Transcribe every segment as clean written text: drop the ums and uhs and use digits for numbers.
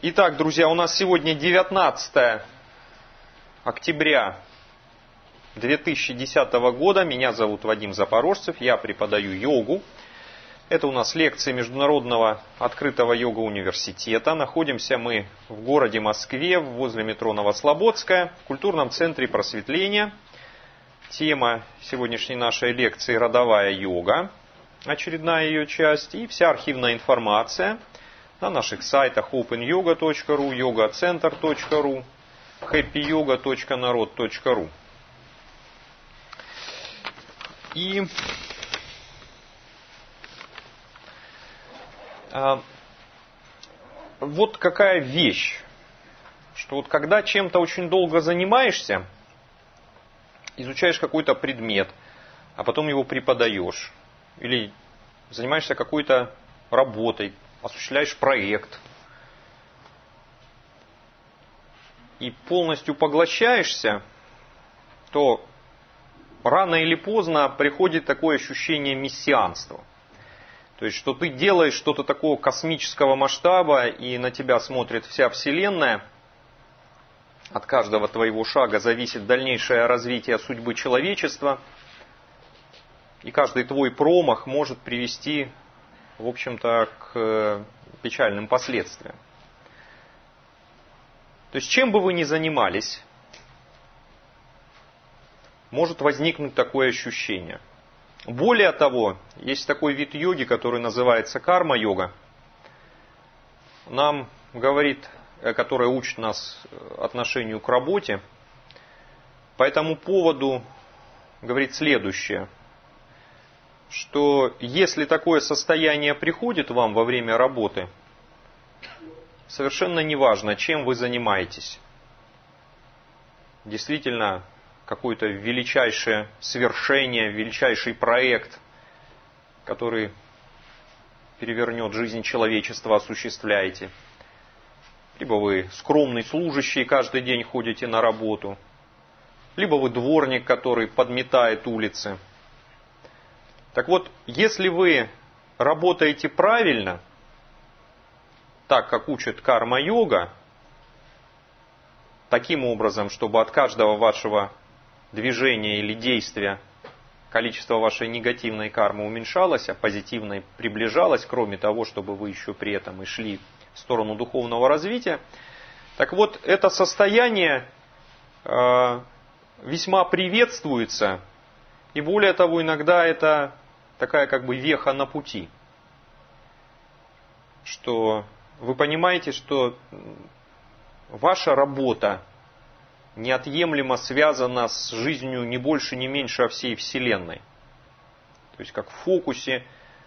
Итак, друзья, у нас сегодня 19 октября 2010 года. Меня зовут Вадим Запорожцев, я преподаю йогу. Это у нас лекции Международного открытого йога-университета. Находимся мы в городе Москве, возле метро Новослободская, в культурном центре просветления. Тема сегодняшней нашей лекции – родовая йога, очередная ее часть, и вся архивная информация на наших сайтах openyoga.ru, yogacenter.ru, happyyoga.narod.ru. И вот какая вещь, что вот когда чем-то очень долго занимаешься, изучаешь какой-то предмет, а потом его преподаешь, или занимаешься какой-то работой, осуществляешь проект, и полностью поглощаешься, то рано или поздно приходит такое ощущение мессианства. То есть, что ты делаешь что-то такого космического масштаба, и на тебя смотрит вся Вселенная. От каждого твоего шага зависит дальнейшее развитие судьбы человечества. И каждый твой промах может привести, в общем-то, к печальным последствиям. То есть, чем бы вы ни занимались, может возникнуть такое ощущение. Более того, есть такой вид йоги, который называется карма-йога. Нам говорит, которая учит нас отношению к работе. По этому поводу говорит следующее, что если такое состояние приходит вам во время работы, совершенно неважно, чем вы занимаетесь. Действительно, какое-то величайшее свершение, величайший проект, который перевернет жизнь человечества, осуществляете. Либо вы скромный служащий, каждый день ходите на работу. Либо вы дворник, который подметает улицы. Так вот, если вы работаете правильно, так как учит карма-йога, таким образом, чтобы от каждого вашего движения или действия количество вашей негативной кармы уменьшалось, а позитивной приближалось, кроме того, чтобы вы еще при этом и шли в сторону духовного развития. Так вот, это состояние весьма приветствуется, и более того, иногда это такая как бы веха на пути, что вы понимаете, что ваша работа неотъемлемо связана с жизнью не больше, не меньше, а всей Вселенной. То есть, как в фокусе,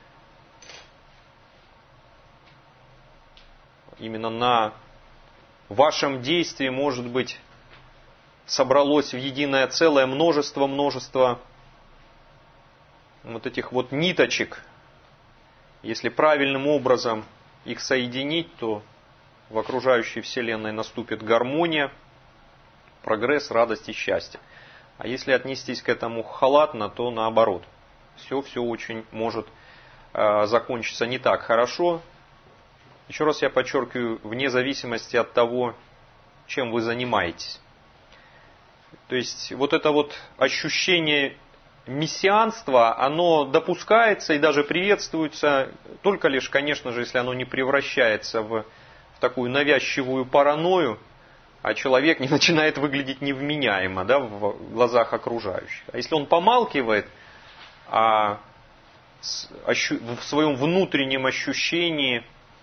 именно на вашем действии, может быть, собралось в единое целое множество вот этих вот ниточек. Если правильным образом их соединить, то в окружающей Вселенной наступит гармония, прогресс, радость и счастье. А если отнестись к этому халатно, то наоборот. Все очень может закончиться не так хорошо. Еще раз я подчеркиваю, вне зависимости от того, чем вы занимаетесь. То есть вот это вот ощущение мессианства, оно допускается и даже приветствуется, только лишь, конечно же, если оно не превращается в такую навязчивую паранойю, а человек не начинает выглядеть невменяемо, да, в глазах окружающих. А если он помалкивает в своем внутреннем ощущении,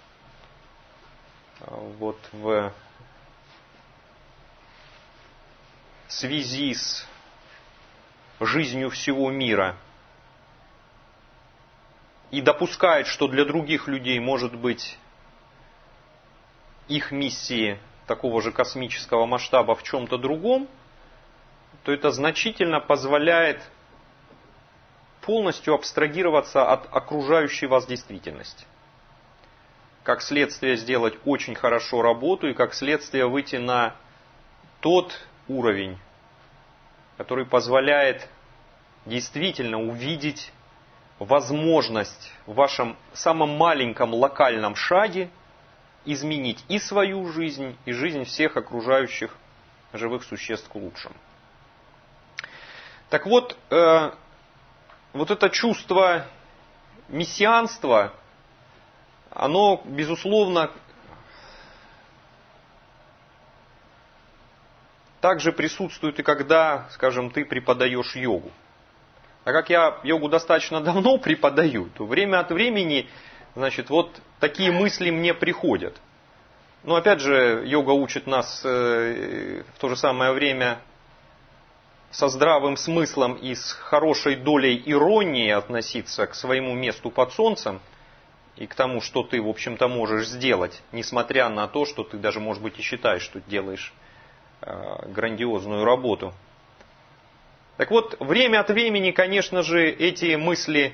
вот в связи с жизнью всего мира, и допускает, что для других людей может быть их миссии такого же космического масштаба в чем-то другом, то это значительно позволяет полностью абстрагироваться от окружающей вас действительности. Как следствие сделать очень хорошо работу и как следствие выйти на тот уровень, который позволяет действительно увидеть возможность в вашем самом маленьком локальном шаге изменить и свою жизнь, и жизнь всех окружающих живых существ к лучшему. Так вот, вот это чувство мессианства, оно, безусловно, также присутствует и когда, скажем, ты преподаешь йогу. А как я йогу достаточно давно преподаю, то время от времени, значит, вот такие мысли мне приходят. Но опять же, йога учит нас в то же самое время со здравым смыслом и с хорошей долей иронии относиться к своему месту под солнцем и к тому, что ты, в общем-то, можешь сделать, несмотря на то, что ты даже, может быть, и считаешь, что делаешь грандиозную работу. Так вот, время от времени, конечно же, эти мысли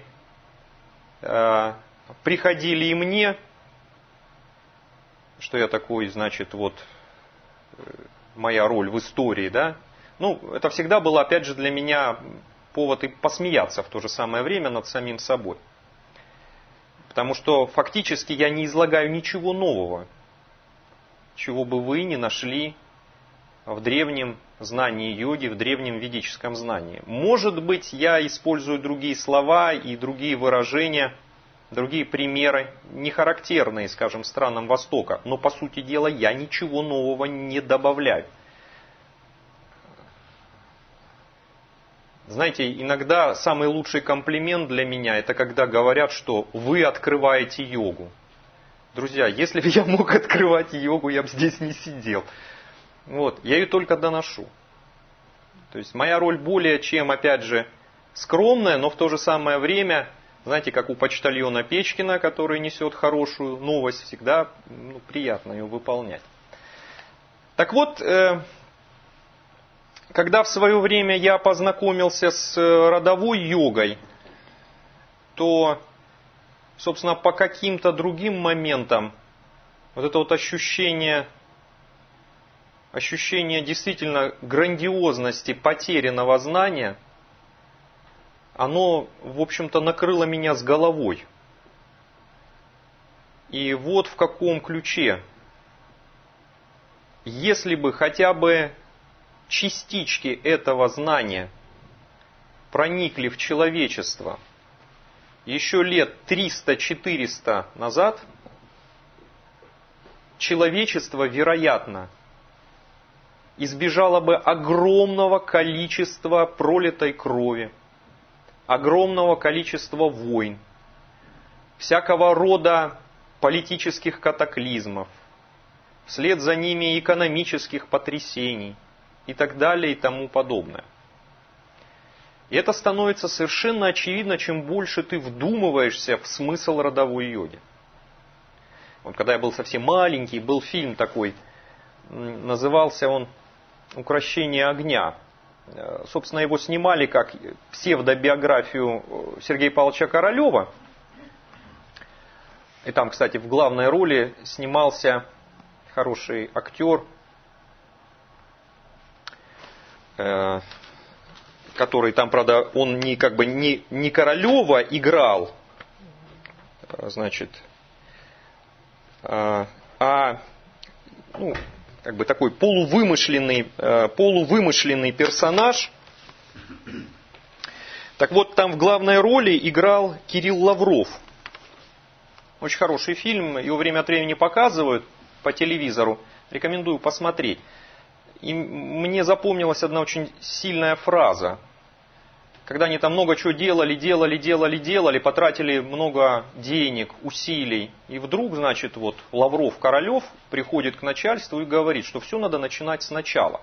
приходили и мне, что я такой, значит, вот моя роль в истории, да. Ну, это всегда было, опять же, для меня повод и посмеяться в то же самое время над самим собой. Потому что фактически я не излагаю ничего нового, чего бы вы не нашли в древнем знании йоги, в древнем ведическом знании. Может быть, я использую другие слова и другие выражения, другие примеры, не характерные, скажем, странам Востока, но, по сути дела, я ничего нового не добавляю. Знаете, иногда самый лучший комплимент для меня, это когда говорят, что вы открываете йогу. Друзья, если бы я мог открывать йогу, я бы здесь не сидел. Вот, я ее только доношу. То есть моя роль более чем, опять же, скромная, но в то же самое время, знаете, как у почтальона Печкина, который несет хорошую новость, всегда приятно ее выполнять. Так вот, когда в свое время я познакомился с родовой йогой, то, собственно, по каким-то другим моментам вот это вот ощущение действительно грандиозности потерянного знания, оно, в общем-то, накрыло меня с головой. И вот в каком ключе. Если бы хотя бы частички этого знания проникли в человечество еще лет 300-400 назад, человечество, вероятно, избежало бы огромного количества пролитой крови, огромного количества войн, всякого рода политических катаклизмов, вслед за ними экономических потрясений и так далее и тому подобное. И это становится совершенно очевидно, чем больше ты вдумываешься в смысл родовой йоги. Вот когда я был совсем маленький, был фильм такой, назывался он «Укрощение огня». Собственно, его снимали как псевдобиографию Сергея Павловича Королева. И там, кстати, в главной роли снимался хороший актер, который там, правда, он не Королева играл, значит, такой полувымышленный персонаж. Так вот, там в главной роли играл Кирилл Лавров. Очень хороший фильм, его время от времени показывают по телевизору. Рекомендую посмотреть. И мне запомнилась одна очень сильная фраза. Когда они там много чего делали, потратили много денег, усилий. И вдруг, значит, вот Лавров, Королев приходит к начальству и говорит, что все надо начинать сначала.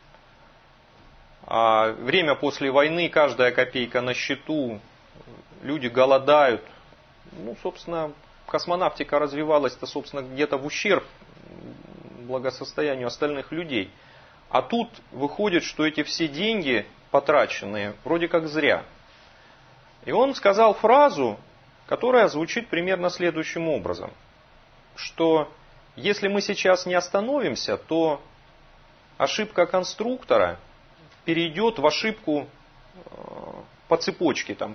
А время после войны, каждая копейка на счету, люди голодают. Собственно, космонавтика развивалась-то, собственно, где-то в ущерб благосостоянию остальных людей. А тут выходит, что эти все деньги потраченные вроде как зря. И он сказал фразу, которая звучит примерно следующим образом, что если мы сейчас не остановимся, то ошибка конструктора перейдет в ошибку по цепочке там,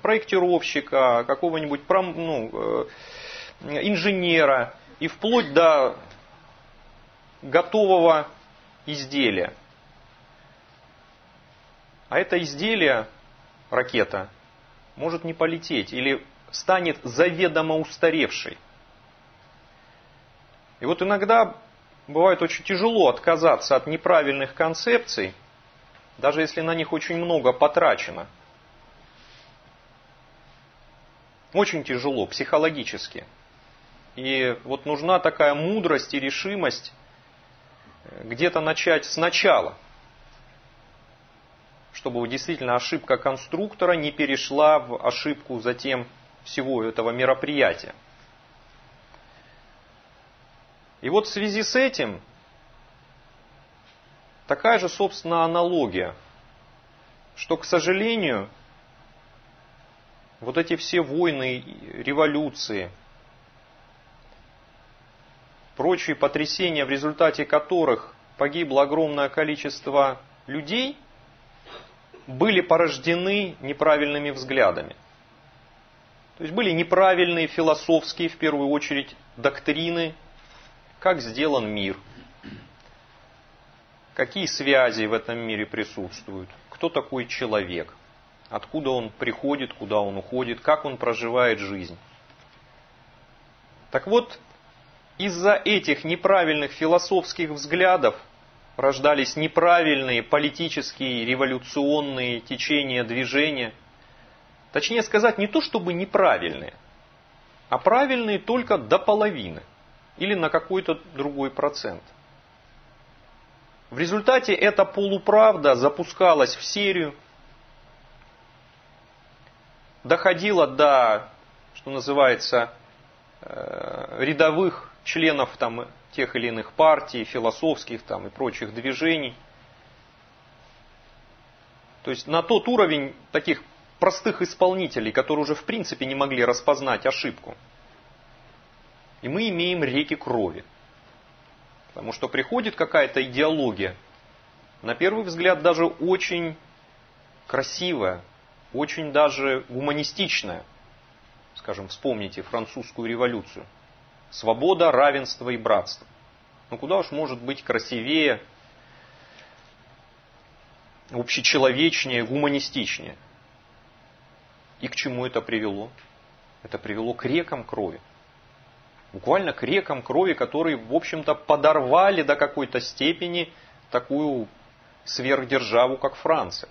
проектировщика, какого-нибудь инженера и вплоть до готового изделия. А это изделие, ракета, может не полететь или станет заведомо устаревшей. И вот иногда бывает очень тяжело отказаться от неправильных концепций, даже если на них очень много потрачено. Очень тяжело психологически. И вот нужна такая мудрость и решимость где-то начать сначала, чтобы действительно ошибка конструктора не перешла в ошибку затем всего этого мероприятия. И вот в связи с этим такая же, собственно, аналогия, что, к сожалению, вот эти все войны, революции, прочие потрясения, в результате которых погибло огромное количество людей, были порождены неправильными взглядами. То есть были неправильные философские, в первую очередь, доктрины, как сделан мир, какие связи в этом мире присутствуют, кто такой человек, откуда он приходит, куда он уходит, как он проживает жизнь. Так вот, из-за этих неправильных философских взглядов рождались неправильные политические, революционные течения, движения. Точнее сказать, не то чтобы неправильные, а правильные только до половины или на какой-то другой процент. В результате эта полуправда запускалась в серию, доходила до, что называется, рядовых членов там, тех или иных партий, философских там, и прочих движений. То есть на тот уровень таких простых исполнителей, которые уже в принципе не могли распознать ошибку. И мы имеем реки крови. Потому что приходит какая-то идеология, на первый взгляд даже очень красивая, очень даже гуманистичная. Скажем, вспомните французскую революцию. Свобода, равенство и братство. Ну куда уж может быть красивее, общечеловечнее, гуманистичнее. И к чему это привело? Это привело к рекам крови. Буквально к рекам крови, которые, в общем-то, подорвали до какой-то степени такую сверхдержаву, как Франция.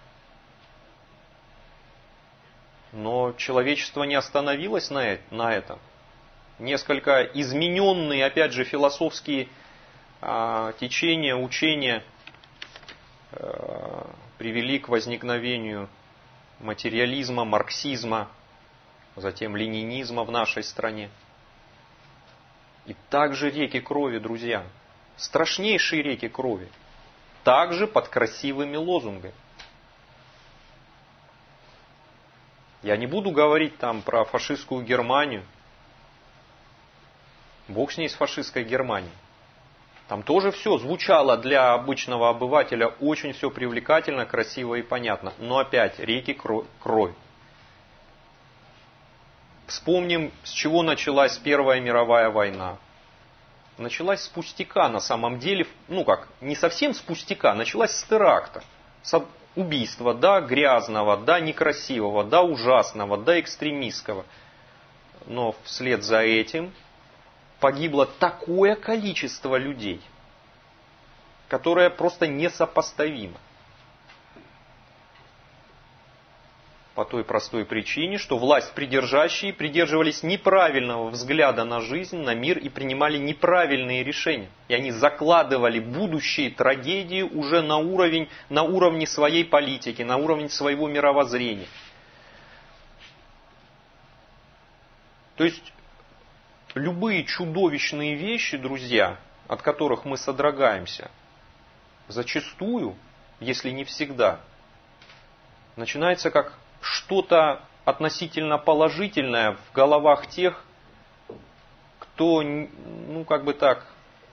Но человечество не остановилось на этом. Несколько измененные, опять же, философские течения, учения привели к возникновению материализма, марксизма, затем ленинизма в нашей стране. И также реки крови, друзья, страшнейшие реки крови, также под красивыми лозунгами. Я не буду говорить там про фашистскую Германию. Бог с ней, с фашистской Германией. Там тоже все звучало для обычного обывателя очень все привлекательно, красиво и понятно. Но опять реки крови. Вспомним, с чего началась Первая мировая война. Началась с пустяка на самом деле, ну как, не совсем с пустяка, началась с теракта. С убийства, да, грязного, да, некрасивого, да, ужасного, да, экстремистского. Но вслед за этим погибло такое количество людей, которое просто несопоставимо. По той простой причине, что власть придержащие придерживались неправильного взгляда на жизнь, на мир и принимали неправильные решения. И они закладывали будущие трагедии уже на уровне своей политики, на уровне своего мировоззрения. То есть любые чудовищные вещи, друзья, от которых мы содрогаемся, зачастую, если не всегда, начинается как что-то относительно положительное в головах тех, кто, ну как бы так,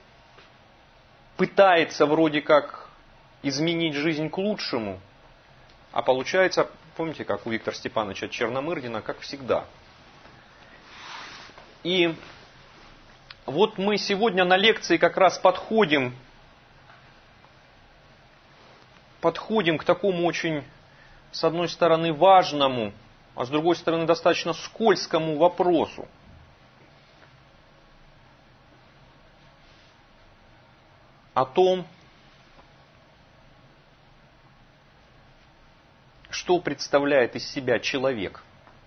пытается вроде как изменить жизнь к лучшему, а получается, помните, как у Виктора Степановича Черномырдина, как всегда. И вот мы сегодня на лекции как раз подходим к такому очень, с одной стороны, важному, а с другой стороны, достаточно скользкому вопросу. О том, что представляет из себя человек.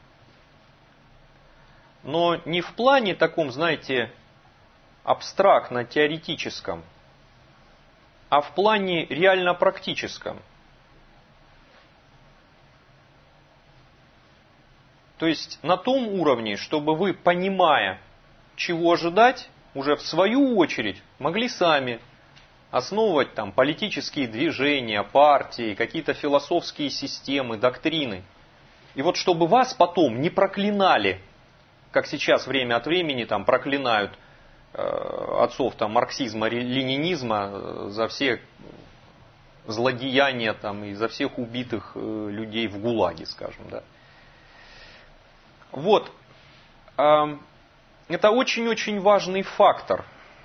Но не в плане таком, знаете, абстрактно-теоретическом, а в плане реально-практическом. То есть на том уровне, чтобы вы, понимая, чего ожидать, уже в свою очередь могли сами основывать там политические движения, партии, какие-то философские системы, доктрины. И вот чтобы вас потом не проклинали, как сейчас время от времени там проклинают отцов там, марксизма, ленинизма за все злодеяния там, и за всех убитых людей в ГУЛАГе, скажем. Да. Вот. Это очень-очень важный фактор.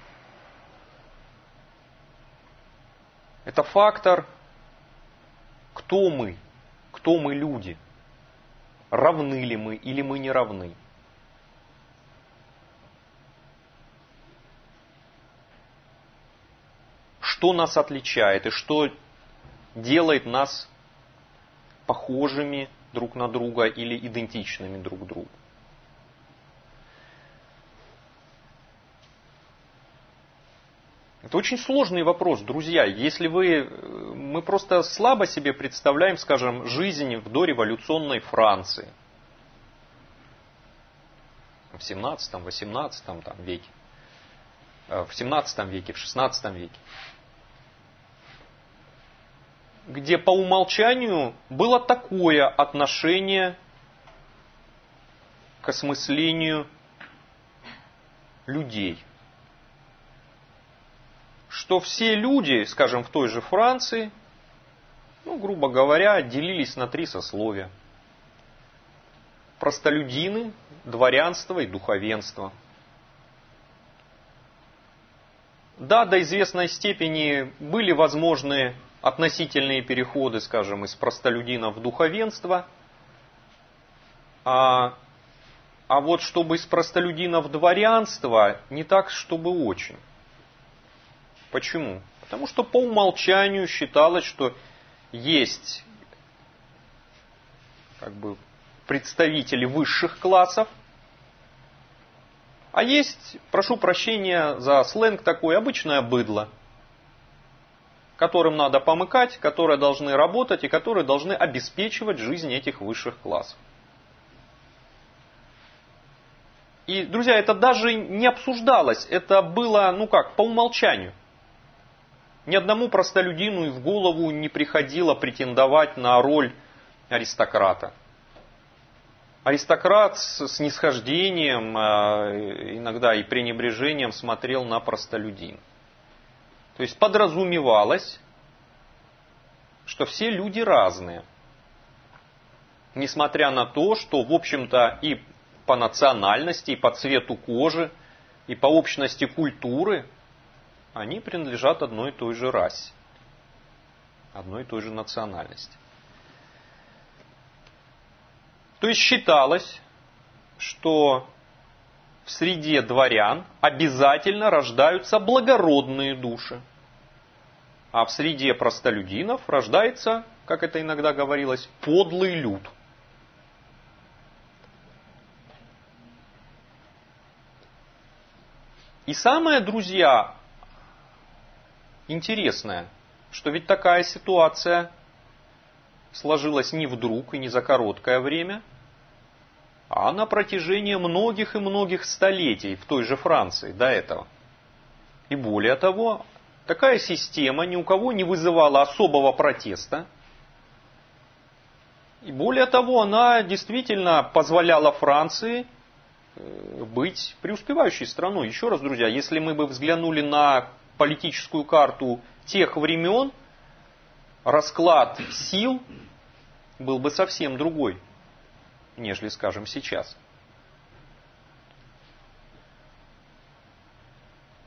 Это фактор, кто мы люди, равны ли мы или мы не равны. Что нас отличает и что делает нас похожими друг на друга или идентичными друг другу. Это очень сложный вопрос, друзья. Если мы просто слабо себе представляем, скажем, жизнь в дореволюционной Франции. В 17-18 веке. В 17 веке, в 16 веке. Где по умолчанию было такое отношение к осмыслению людей. Что все люди, скажем, в той же Франции, грубо говоря, делились на 3 сословия. Простолюдины, дворянство и духовенство. Да, до известной степени были возможны относительные переходы, скажем, из простолюдинов в духовенство. А вот чтобы из простолюдинов в дворянство, не так, чтобы очень. Почему? Потому что по умолчанию считалось, что есть представители высших классов, а есть, прошу прощения за сленг такой, обычное быдло, которым надо помыкать, которые должны работать и которые должны обеспечивать жизнь этих высших классов. И, друзья, это даже не обсуждалось, это было, по умолчанию. Ни одному простолюдину и в голову не приходило претендовать на роль аристократа. Аристократ с снисхождением, иногда и пренебрежением смотрел на простолюдин. То есть подразумевалось, что все люди разные. Несмотря на то, что, в общем-то, и по национальности, и по цвету кожи, и по общности культуры они принадлежат одной и той же расе, одной и той же национальности. То есть считалось, что в среде дворян обязательно рождаются благородные души, а в среде простолюдинов рождается, как это иногда говорилось, подлый люд. И самое, друзья, интересное, что ведь такая ситуация сложилась не вдруг и не за короткое время, а на протяжении многих и многих столетий в той же Франции до этого. И более того, такая система ни у кого не вызывала особого протеста. И более того, она действительно позволяла Франции быть преуспевающей страной. Еще раз, друзья, если мы бы взглянули на политическую карту тех времен, расклад сил был бы совсем другой, нежели, скажем, сейчас.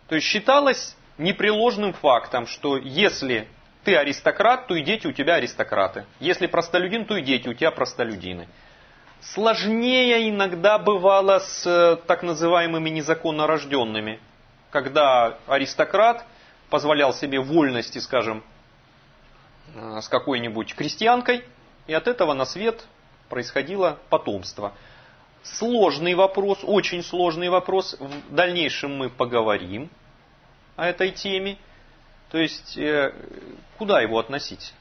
То есть считалось непреложным фактом, что если ты аристократ, то и дети у тебя аристократы. Если простолюдин, то и дети у тебя простолюдины. Сложнее иногда бывало с так называемыми незаконно рожденными, когда аристократ позволял себе вольности, скажем, с какой-нибудь крестьянкой, и от этого на свет происходило потомство. Сложный вопрос, очень сложный вопрос. В дальнейшем мы поговорим о этой теме. То есть, куда его относить?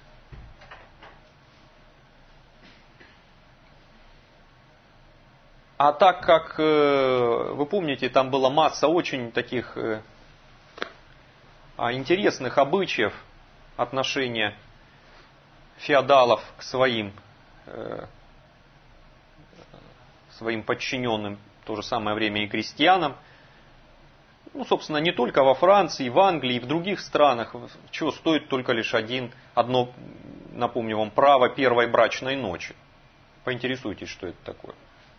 А так как, вы помните, там была масса очень таких интересных обычаев отношения феодалов к своим подчиненным, в то же самое время и крестьянам. Ну, собственно, не только во Франции, и в Англии, и в других странах, чего стоит только лишь одно, напомню вам, право первой брачной ночи. Поинтересуйтесь, что это такое.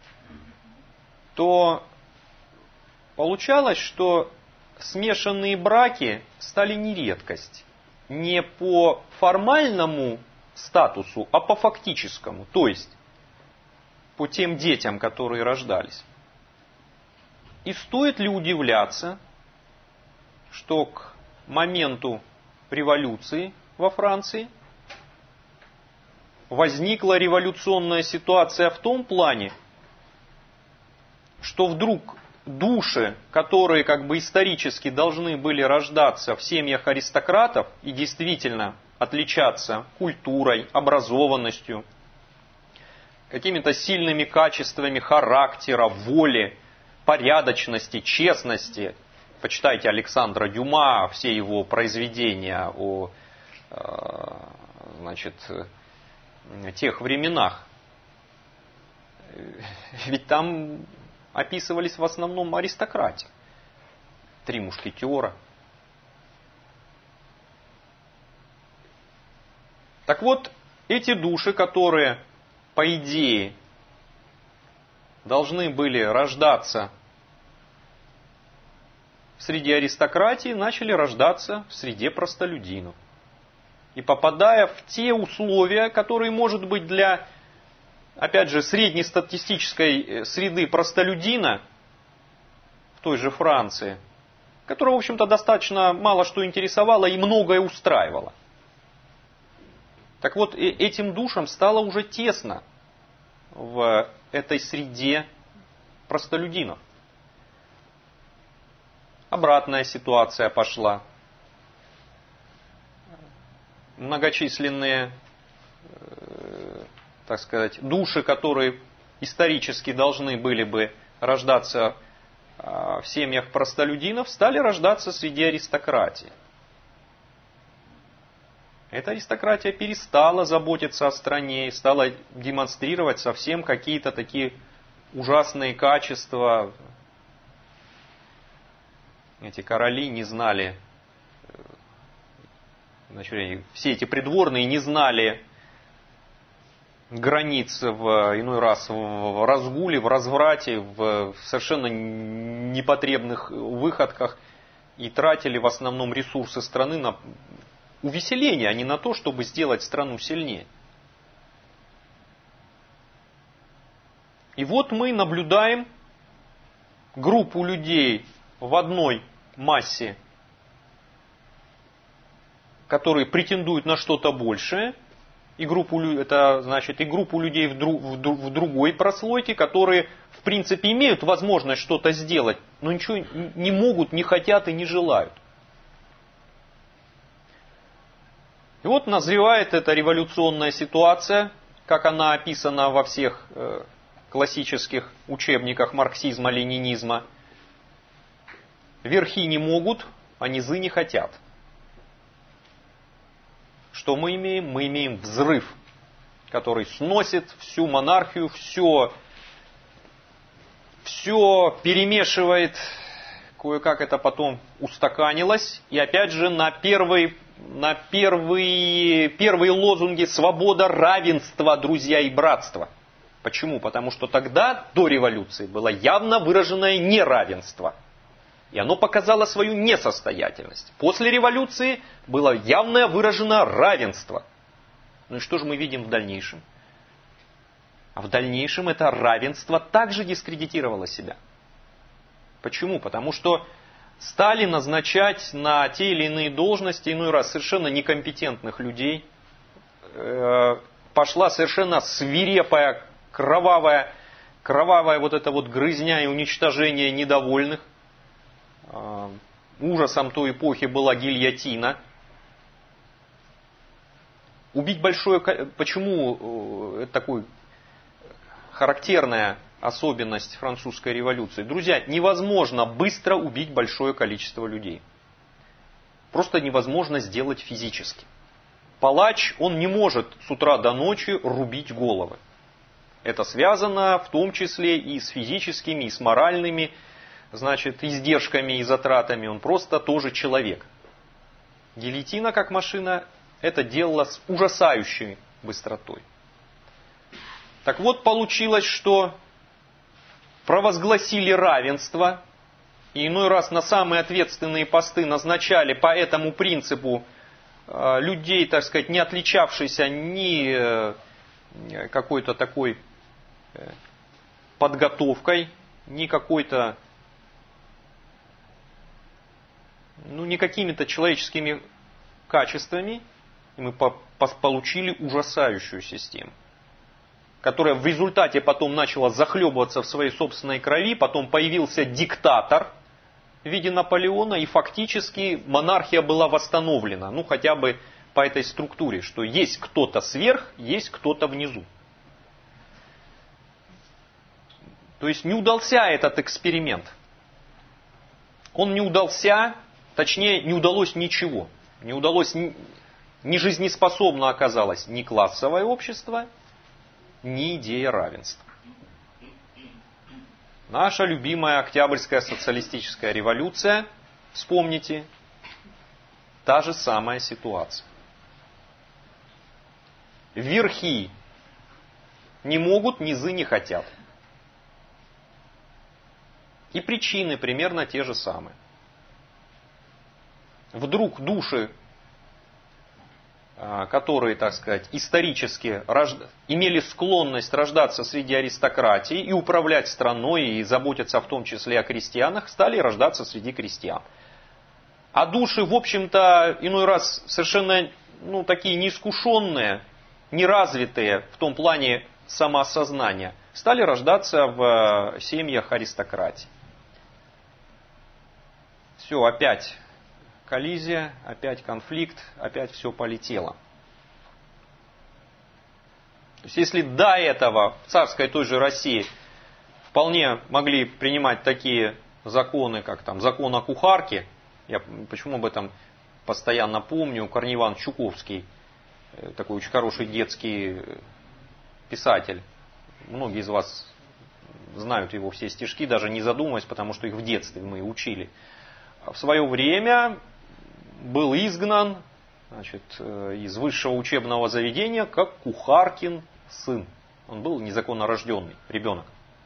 То получалось, что смешанные браки стали не редкость. Не по формальному статусу, а по фактическому. То есть, по тем детям, которые рождались. И стоит ли удивляться, что к моменту революции во Франции возникла революционная ситуация в том плане, что вдруг души, которые как бы исторически должны были рождаться в семьях аристократов и действительно отличаться культурой, образованностью, какими-то сильными качествами характера, воли, порядочности, честности. Почитайте Александра Дюма, все его произведения о тех временах. Ведь там описывались в основном аристократии. 3 мушкетера. Так вот, эти души, которые, по идее, должны были рождаться в среде аристократии, начали рождаться в среде простолюдинов. И попадая в те условия, которые, может быть, для, опять же, среднестатистической среды простолюдина в той же Франции, которого, в общем-то, достаточно мало что интересовало и многое устраивало. Так вот, этим душам стало уже тесно в этой среде простолюдинов. Обратная ситуация пошла. Многочисленные, так сказать, души, которые исторически должны были бы рождаться в семьях простолюдинов, стали рождаться среди аристократии. Эта аристократия перестала заботиться о стране и стала демонстрировать совсем какие-то такие ужасные качества. Эти короли не знали, все эти придворные не знали границ иной раз в разгуле, в разврате, в совершенно непотребных выходках и тратили в основном ресурсы страны на увеселение, а не на то, чтобы сделать страну сильнее. И вот мы наблюдаем группу людей в одной массе, которые претендуют на что-то большее, и группу людей в другой прослойке, которые в принципе имеют возможность что-то сделать, но ничего не могут, не хотят и не желают. И вот назревает эта революционная ситуация, как она описана во всех классических учебниках марксизма-ленинизма. Верхи не могут, а низы не хотят. Что мы имеем? Мы имеем взрыв, который сносит всю монархию, все перемешивает, кое-как это потом устаканилось. И опять же на первые лозунги свобода, равенство, друзья и братство. Почему? Потому что тогда, до революции, было явно выраженное неравенство. И оно показало свою несостоятельность. После революции было явно выражено равенство. Ну и что же мы видим в дальнейшем? А в дальнейшем это равенство также дискредитировало себя. Почему? Потому что стали назначать на те или иные должности, иной раз совершенно некомпетентных людей. Пошла совершенно свирепая, кровавая вот эта вот грызня и уничтожение недовольных. Ужасом той эпохи была гильотина. Убить большое... Почему это такой характерная особенность французской революции? Друзья, невозможно быстро убить большое количество людей. Просто невозможно сделать физически. Палач, он не может с утра до ночи рубить головы. Это связано в том числе и с физическими, и с моральными, издержками и затратами. Он просто тоже человек. Гильотина, как машина, это делала с ужасающей быстротой. Так вот, получилось, что провозгласили равенство, и иной раз на самые ответственные посты назначали по этому принципу людей, так сказать, не отличавшихся ни какой-то такой подготовкой, ни какой-то, не какими-то человеческими качествами, и мы получили ужасающую систему, которая в результате потом начала захлебываться в своей собственной крови, потом появился диктатор в виде Наполеона, и фактически монархия была восстановлена, хотя бы по этой структуре, что есть кто-то сверх, есть кто-то внизу. То есть не удался этот эксперимент. Он не удался, точнее не удалось ничего. Не удалось, не жизнеспособно оказалось ни классовое общество, ни идея равенства. Наша любимая Октябрьская социалистическая революция, вспомните, та же самая ситуация. Верхи не могут, низы не хотят. И причины примерно те же самые. Вдруг души, которые, так сказать, исторически имели склонность рождаться среди аристократии и управлять страной, и заботиться в том числе о крестьянах, стали рождаться среди крестьян. А души, в общем-то, иной раз совершенно такие неискушенные, неразвитые в том плане самоосознания, стали рождаться в семьях аристократии. Все, опять коллизия, опять конфликт, опять все полетело. То есть, если до этого в царской той же России вполне могли принимать такие законы, как закон о кухарке, я почему об этом постоянно помню, Корней Иванович Чуковский, такой очень хороший детский писатель, многие из вас знают его все стишки, даже не задумываясь, потому что их в детстве мы учили. В свое время был изгнан из высшего учебного заведения как кухаркин сын. Он был незаконно рожденный ребенок.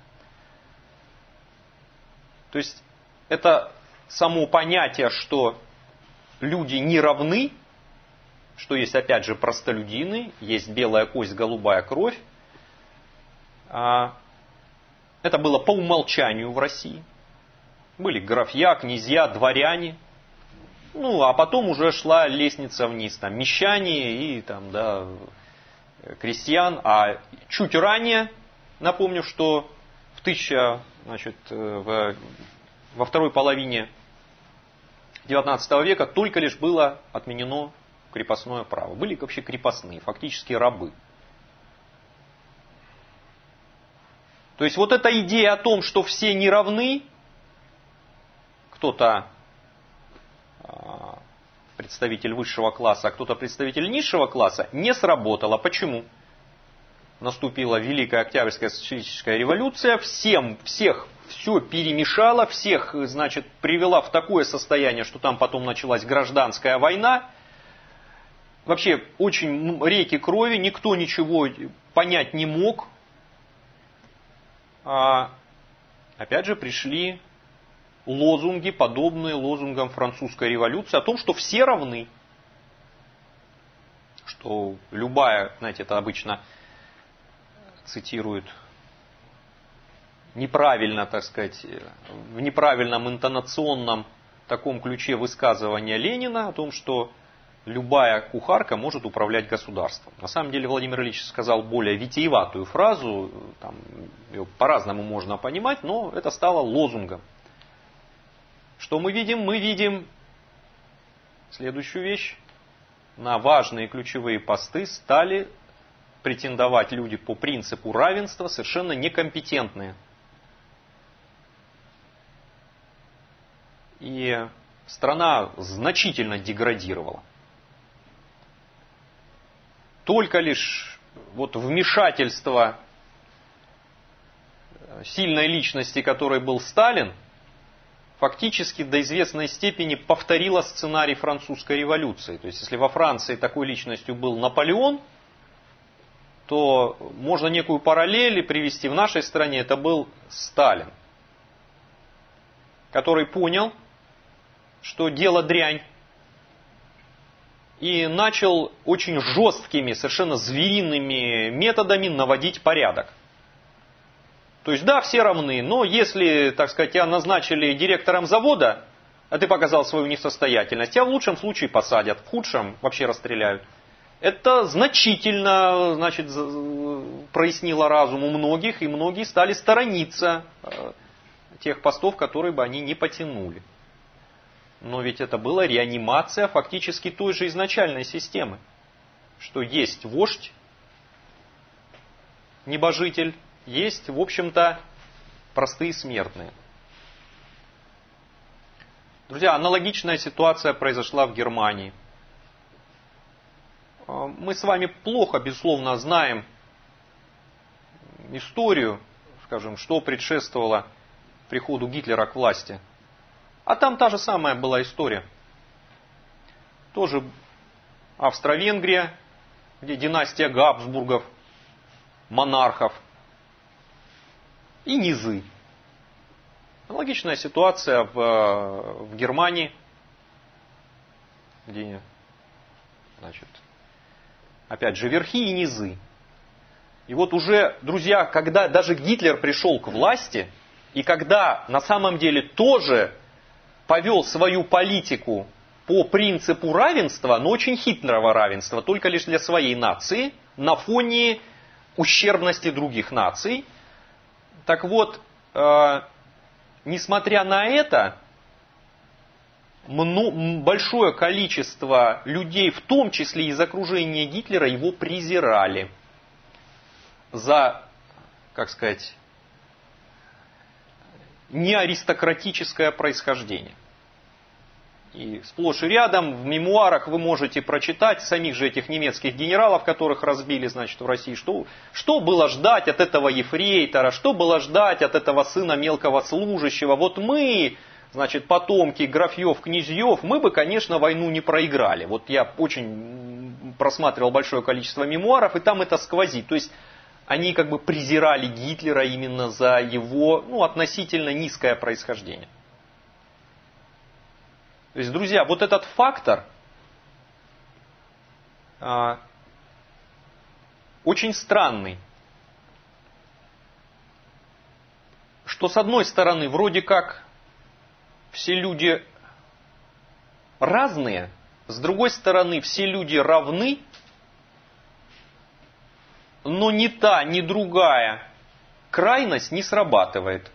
То есть это само понятие, что люди не равны, что есть опять же простолюдины, есть белая кость, голубая кровь. Это было по умолчанию в России. Были графья, князья, дворяне. А потом уже шла лестница вниз. Мещане и крестьян. А чуть ранее, напомню, что во второй половине XIX века только лишь было отменено крепостное право. Были вообще крепостные, фактически рабы. То есть вот эта идея о том, что все не равны, кто-то представитель высшего класса, а кто-то представитель низшего класса, не сработала. Почему? Наступила Великая Октябрьская социалистическая революция, все перемешала, всех, привела в такое состояние, что там потом началась гражданская война. Вообще, очень реки крови, никто ничего понять не мог. Опять же, пришли лозунги, подобные лозунгам французской революции, о том, что все равны. Что любая, знаете, это обычно цитируют неправильно, так сказать, в неправильном интонационном таком ключе высказывания Ленина о том, что любая кухарка может управлять государством. На самом деле Владимир Ильич сказал более витиеватую фразу, там, ее по-разному можно понимать, но это стало лозунгом. Что мы видим? Мы видим следующую вещь. На важные ключевые посты стали претендовать люди по принципу равенства совершенно некомпетентные. И страна значительно деградировала. Только лишь вот вмешательство сильной личности, которой был Сталин, фактически до известной степени повторило сценарий французской революции. То есть, если во Франции такой личностью был Наполеон, то можно некую параллель привести в нашей стране, это был Сталин, который понял, что дело дрянь, и начал очень жесткими, совершенно звериными методами наводить порядок. То есть, да, все равны, но если, так сказать, тебя назначили директором завода, а ты показал свою несостоятельность, тебя в лучшем случае посадят, в худшем вообще расстреляют. Это значительно, значит, прояснило разум у многих, и многие стали сторониться тех постов, которые бы они не потянули. Но ведь это была реанимация фактически той же изначальной системы, что есть вождь, небожитель, есть, в общем-то, простые смертные. Друзья, аналогичная ситуация произошла в Германии. Мы с вами плохо, безусловно, знаем историю, скажем, что предшествовало приходу Гитлера к власти. А там та же самая была история. Тоже Австро-Венгрия, где династия Габсбургов, монархов, и низы. Аналогичная ситуация в Германии, где, значит, опять же, верхи и низы. И вот уже, друзья, когда даже Гитлер пришел к власти, и когда на самом деле тоже повел свою политику по принципу равенства, но очень хитрого равенства, только лишь для своей нации, на фоне ущербности других наций. Так вот, несмотря на это, большое количество людей, в том числе из окружения Гитлера, его презирали за, как сказать, неаристократическое происхождение. И сплошь и рядом в мемуарах вы можете прочитать самих же этих немецких генералов, которых разбили, значит, в России, что было ждать от этого ефрейтора, что было ждать от этого сына мелкого служащего. Вот мы, значит, потомки графьев, князьев, мы бы, конечно, войну не проиграли. Вот я очень просматривал большое количество мемуаров, и там это сквозит. То есть они как бы презирали Гитлера именно за его, относительно низкое происхождение. То есть, друзья, вот этот фактор очень странный. Что с одной стороны, вроде как все люди разные, с другой стороны, все люди равны, но ни та, ни другая крайность не срабатывает.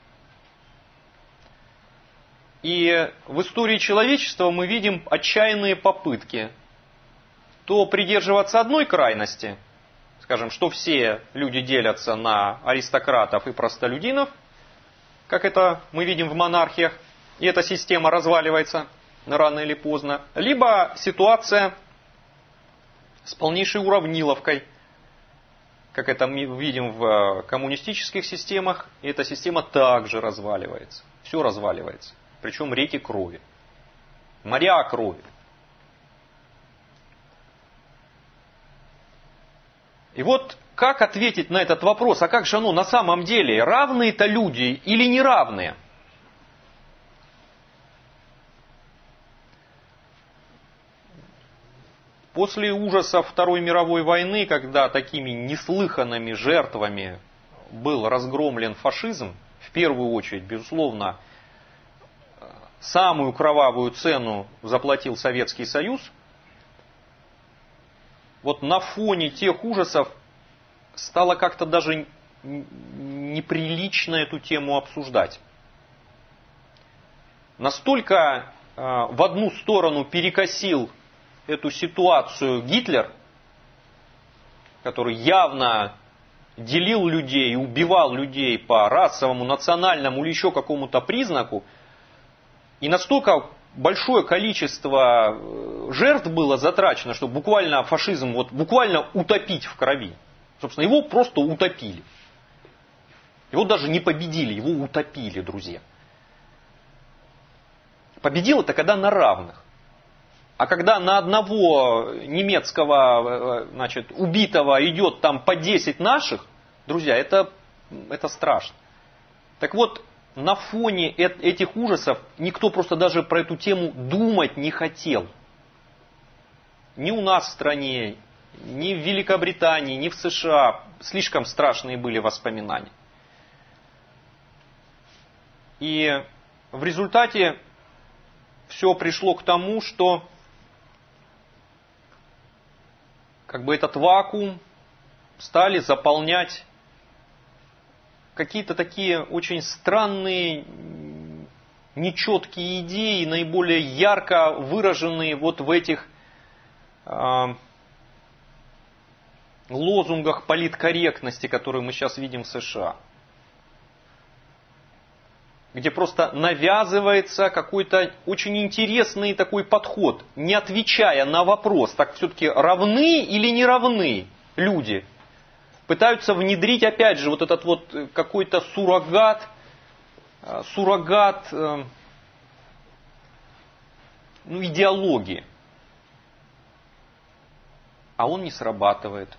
И в истории человечества мы видим отчаянные попытки то придерживаться одной крайности, скажем, что все люди делятся на аристократов и простолюдинов, как это мы видим в монархиях, и эта система разваливается рано или поздно, либо ситуация с полнейшей уравниловкой, как это мы видим в коммунистических системах, и эта система также разваливается, все разваливается. Причем реки крови. Моря крови. И вот как ответить на этот вопрос? А как же оно на самом деле? Равные-то люди или неравные? После ужасов Второй мировой войны, когда такими неслыханными жертвами был разгромлен фашизм, в первую очередь, безусловно, самую кровавую цену заплатил Советский Союз, вот на фоне тех ужасов стало как-то даже неприлично эту тему обсуждать. Настолько в одну сторону перекосил эту ситуацию Гитлер, который явно делил людей, убивал людей по расовому, национальному или еще какому-то признаку, и настолько большое количество жертв было затрачено, что буквально фашизм буквально утопить в крови. Собственно, его просто утопили. Его даже не победили, его утопили, друзья. Победил это когда на равных. А когда на одного немецкого, убитого идет там по 10 наших, друзья, это страшно. Так вот, на фоне этих ужасов никто просто даже про эту тему думать не хотел. Ни у нас в стране, ни в Великобритании, ни в США. Слишком страшные были воспоминания. И в результате все пришло к тому, что этот вакуум стали заполнять какие-то такие очень странные, нечеткие идеи, наиболее ярко выраженные в этих лозунгах политкорректности, которые мы сейчас видим в США. Где просто навязывается какой-то очень интересный такой подход, не отвечая на вопрос, так все-таки равны или не равны люди. Пытаются внедрить опять же этот какой-то суррогат идеологии. А он не срабатывает.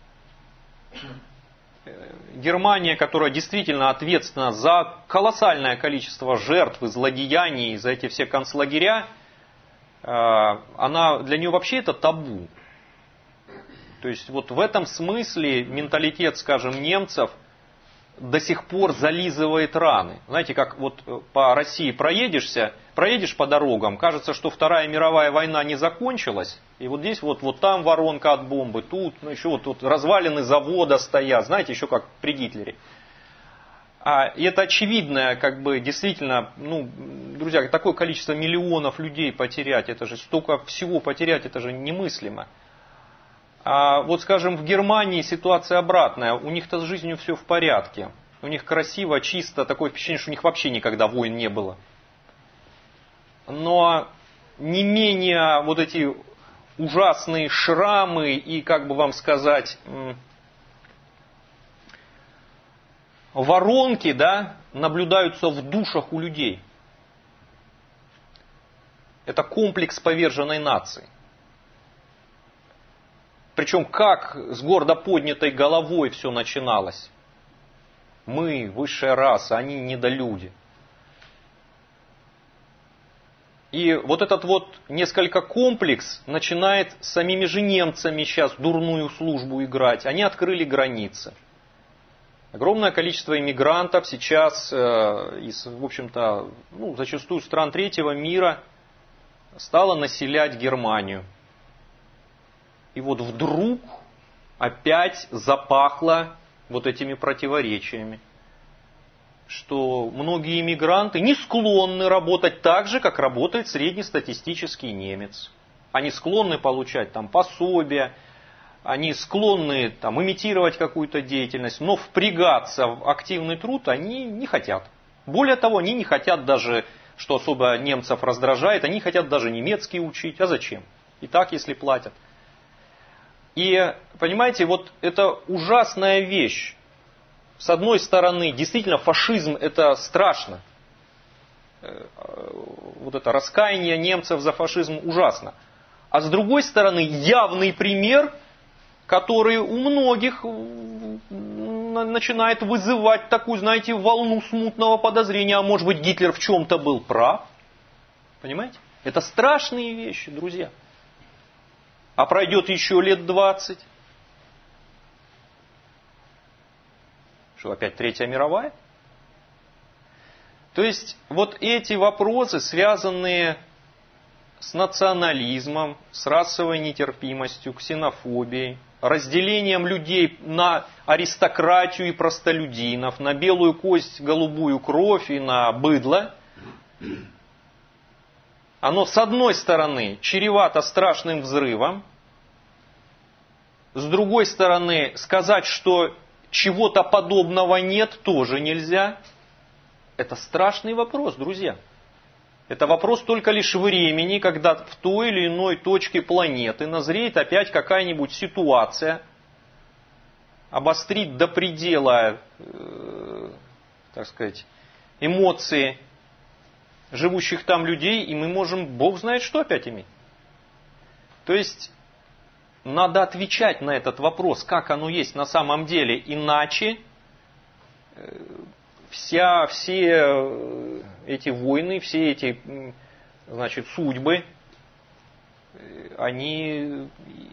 Германия, которая действительно ответственна за колоссальное количество жертв и злодеяний, за эти все концлагеря, для нее вообще это табу. То есть в этом смысле менталитет, скажем, немцев до сих пор зализывает раны. Знаете, как по России проедешь по дорогам, кажется, что Вторая мировая война не закончилась, и здесь там воронка от бомбы, тут еще развалины завода стоят, знаете, еще как при Гитлере. И это очевидно, действительно, друзья, такое количество миллионов людей потерять, это же столько всего потерять, это же немыслимо. А скажем, в Германии ситуация обратная. У них-то с жизнью все в порядке. У них красиво, чисто. Такое впечатление, что у них вообще никогда войн не было. Но не менее эти ужасные шрамы и, вам сказать, воронки, наблюдаются в душах у людей. Это комплекс поверженной нации. Причем как с гордо поднятой головой все начиналось. Мы, высшая раса, они недолюди. И этот несколько комплекс начинает с самими же немцами сейчас дурную службу играть. Они открыли границы. Огромное количество иммигрантов сейчас из, в общем-то, зачастую стран третьего мира стало населять Германию. И вдруг опять запахло этими противоречиями. Что многие иммигранты не склонны работать так же, как работает среднестатистический немец. Они склонны получать пособия, они склонны имитировать какую-то деятельность, но впрягаться в активный труд они не хотят. Более того, они не хотят даже, что особо немцев раздражает, они хотят даже немецкий учить. А зачем? И так, если платят. И, понимаете, это ужасная вещь. С одной стороны, действительно, фашизм это страшно. Это раскаяние немцев за фашизм ужасно. А с другой стороны, явный пример, который у многих начинает вызывать такую, знаете, волну смутного подозрения. А может быть, Гитлер в чем-то был прав? Понимаете? Это страшные вещи, друзья. А пройдет еще лет 20. Что, опять Третья мировая? То есть, вот эти вопросы, связанные с национализмом, с расовой нетерпимостью, ксенофобией, разделением людей на аристократию и простолюдинов, на белую кость, голубую кровь и на быдло, оно, с одной стороны, чревато страшным взрывом, с другой стороны, сказать, что чего-то подобного нет, тоже нельзя. Это страшный вопрос, друзья. Это вопрос только лишь времени, когда в той или иной точке планеты назреет опять какая-нибудь ситуация, обострит до предела, так сказать, эмоции живущих там людей, и мы можем, Бог знает, что опять иметь. То есть, надо отвечать на этот вопрос, как оно есть на самом деле, иначе все эти войны, все эти, значит, судьбы, они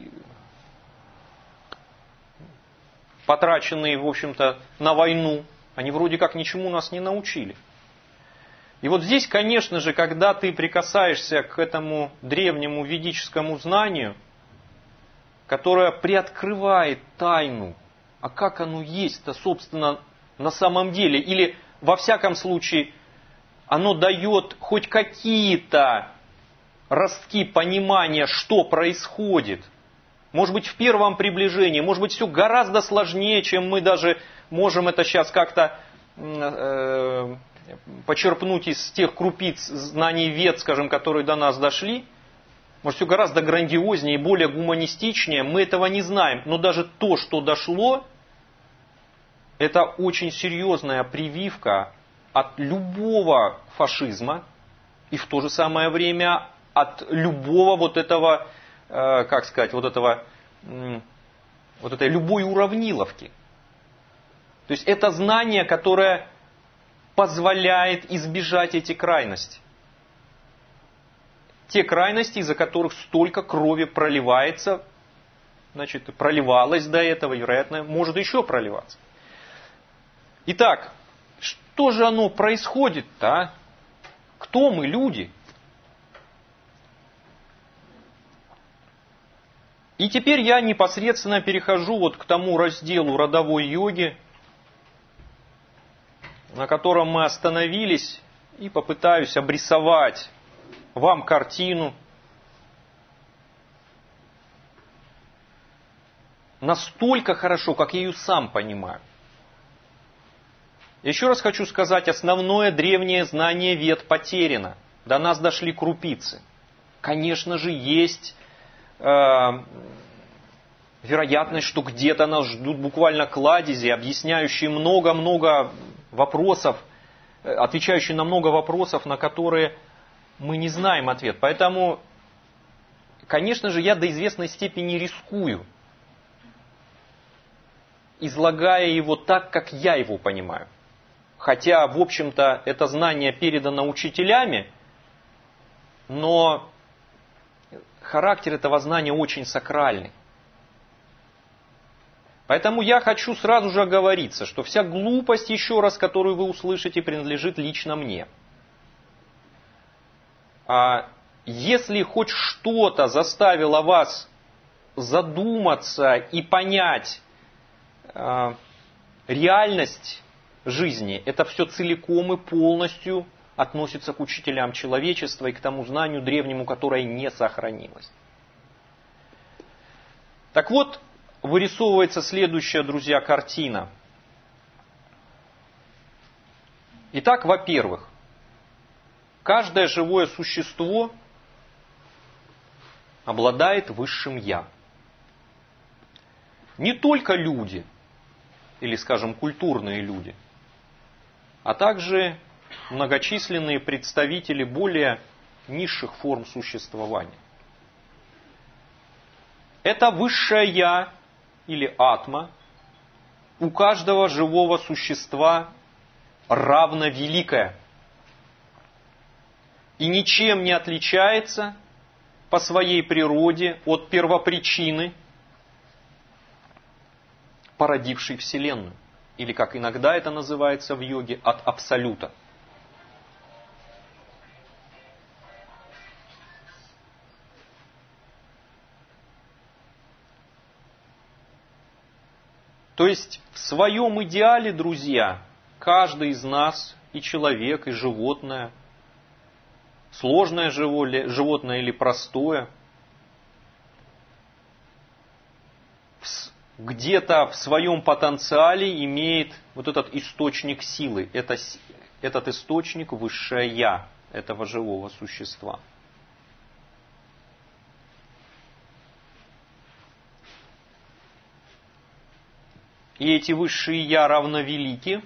потраченные, в общем-то, на войну, они вроде как ничему нас не научили. И вот здесь, конечно же, когда ты прикасаешься к этому древнему ведическому знанию, которое приоткрывает тайну, а как оно есть-то, собственно, на самом деле, или, во всяком случае, оно дает хоть какие-то ростки понимания, что происходит. Может быть, в первом приближении, может быть, все гораздо сложнее, чем мы даже можем это сейчас как-то почерпнуть из тех крупиц знаний вед, скажем, которые до нас дошли. Может, все гораздо грандиознее и более гуманистичнее. Мы этого не знаем. Но даже то, что дошло, это очень серьезная прививка от любого фашизма и в то же самое время от любого вот этого, как сказать, вот этой любой уравниловки. То есть это знание, которое позволяет избежать эти крайности. Те крайности, из-за которых столько крови проливается, значит, проливалось до этого, вероятно, может еще проливаться. Итак, что же оно происходит-то? А? Кто мы, люди? И теперь я непосредственно перехожу вот к тому разделу родовой йоги, на котором мы остановились, и попытаюсь обрисовать вам картину настолько хорошо, как я ее сам понимаю. Еще раз хочу сказать, основное древнее знание вед потеряно. До нас дошли крупицы. Конечно же, есть вероятность, что где-то нас ждут буквально кладези, объясняющие много-много вопросов, отвечающие на много вопросов, на которые мы не знаем ответ. Поэтому, конечно же, я до известной степени рискую, излагая его так, как я его понимаю. Хотя, в общем-то, это знание передано учителями, но характер этого знания очень сакральный. Поэтому я хочу сразу же оговориться, что вся глупость, еще раз, которую вы услышите, принадлежит лично мне. А если хоть что-то заставило вас задуматься и понять реальность жизни, это все целиком и полностью относится к учителям человечества и к тому знанию древнему, которое не сохранилось. Так вот, вырисовывается следующая, друзья, картина. Итак, во-первых, каждое живое существо обладает высшим «я». Не только люди, или, скажем, культурные люди, а также многочисленные представители более низших форм существования. Это высшее «я» или атма у каждого живого существа равно великое и ничем не отличается по своей природе от первопричины, породившей Вселенную. Или, как иногда это называется в йоге, от Абсолюта. То есть в своем идеале, друзья, каждый из нас, и человек, и животное, сложное животное или простое, где-то в своем потенциале имеет вот этот источник силы. Этот источник высшее Я этого живого существа. И эти высшие Я равновелики.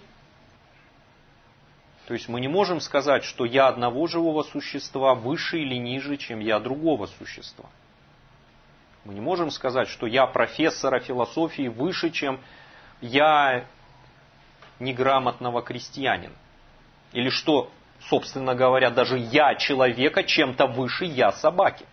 То есть мы не можем сказать, что я одного живого существа выше или ниже, чем я другого существа. Мы не можем сказать, что я профессора философии выше, чем я неграмотного крестьянина. Или что, собственно говоря, даже я человека чем-то выше я собаки.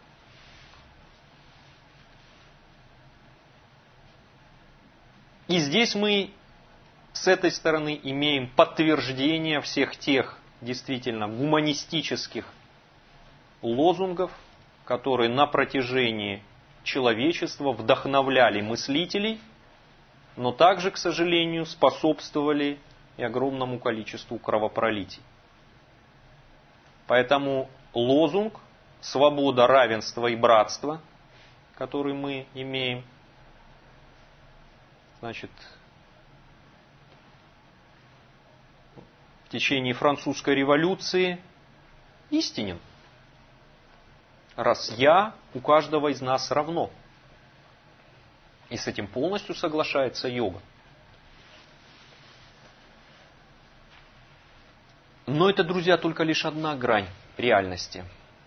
И здесь мы с этой стороны имеем подтверждение всех тех действительно гуманистических лозунгов, которые на протяжении человечества вдохновляли мыслителей, но также, к сожалению, способствовали и огромному количеству кровопролитий. Поэтому лозунг «Свобода, равенство и братство», который мы имеем, значит, в течение французской революции, истинен. Раз я у каждого из нас равно. И с этим полностью соглашается йога. Но это, друзья, только лишь одна грань реальности.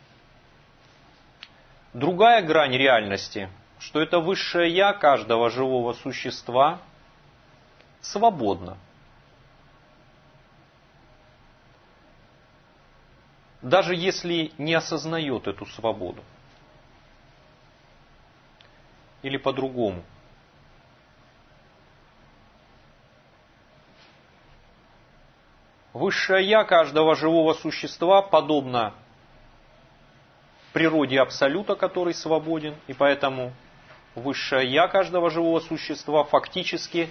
Другая грань реальности, что это высшее Я каждого живого существа свободно. Даже если не осознает эту свободу. Или по-другому. Высшее Я каждого живого существа подобно природе Абсолюта, который свободен, и поэтому высшее Я каждого живого существа фактически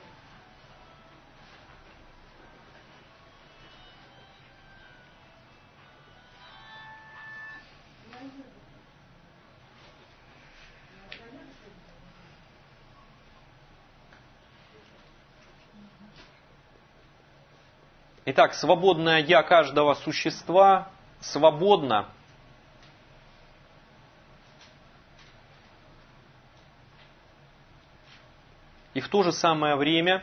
Итак, свободное Я каждого существа свободно и в то же самое время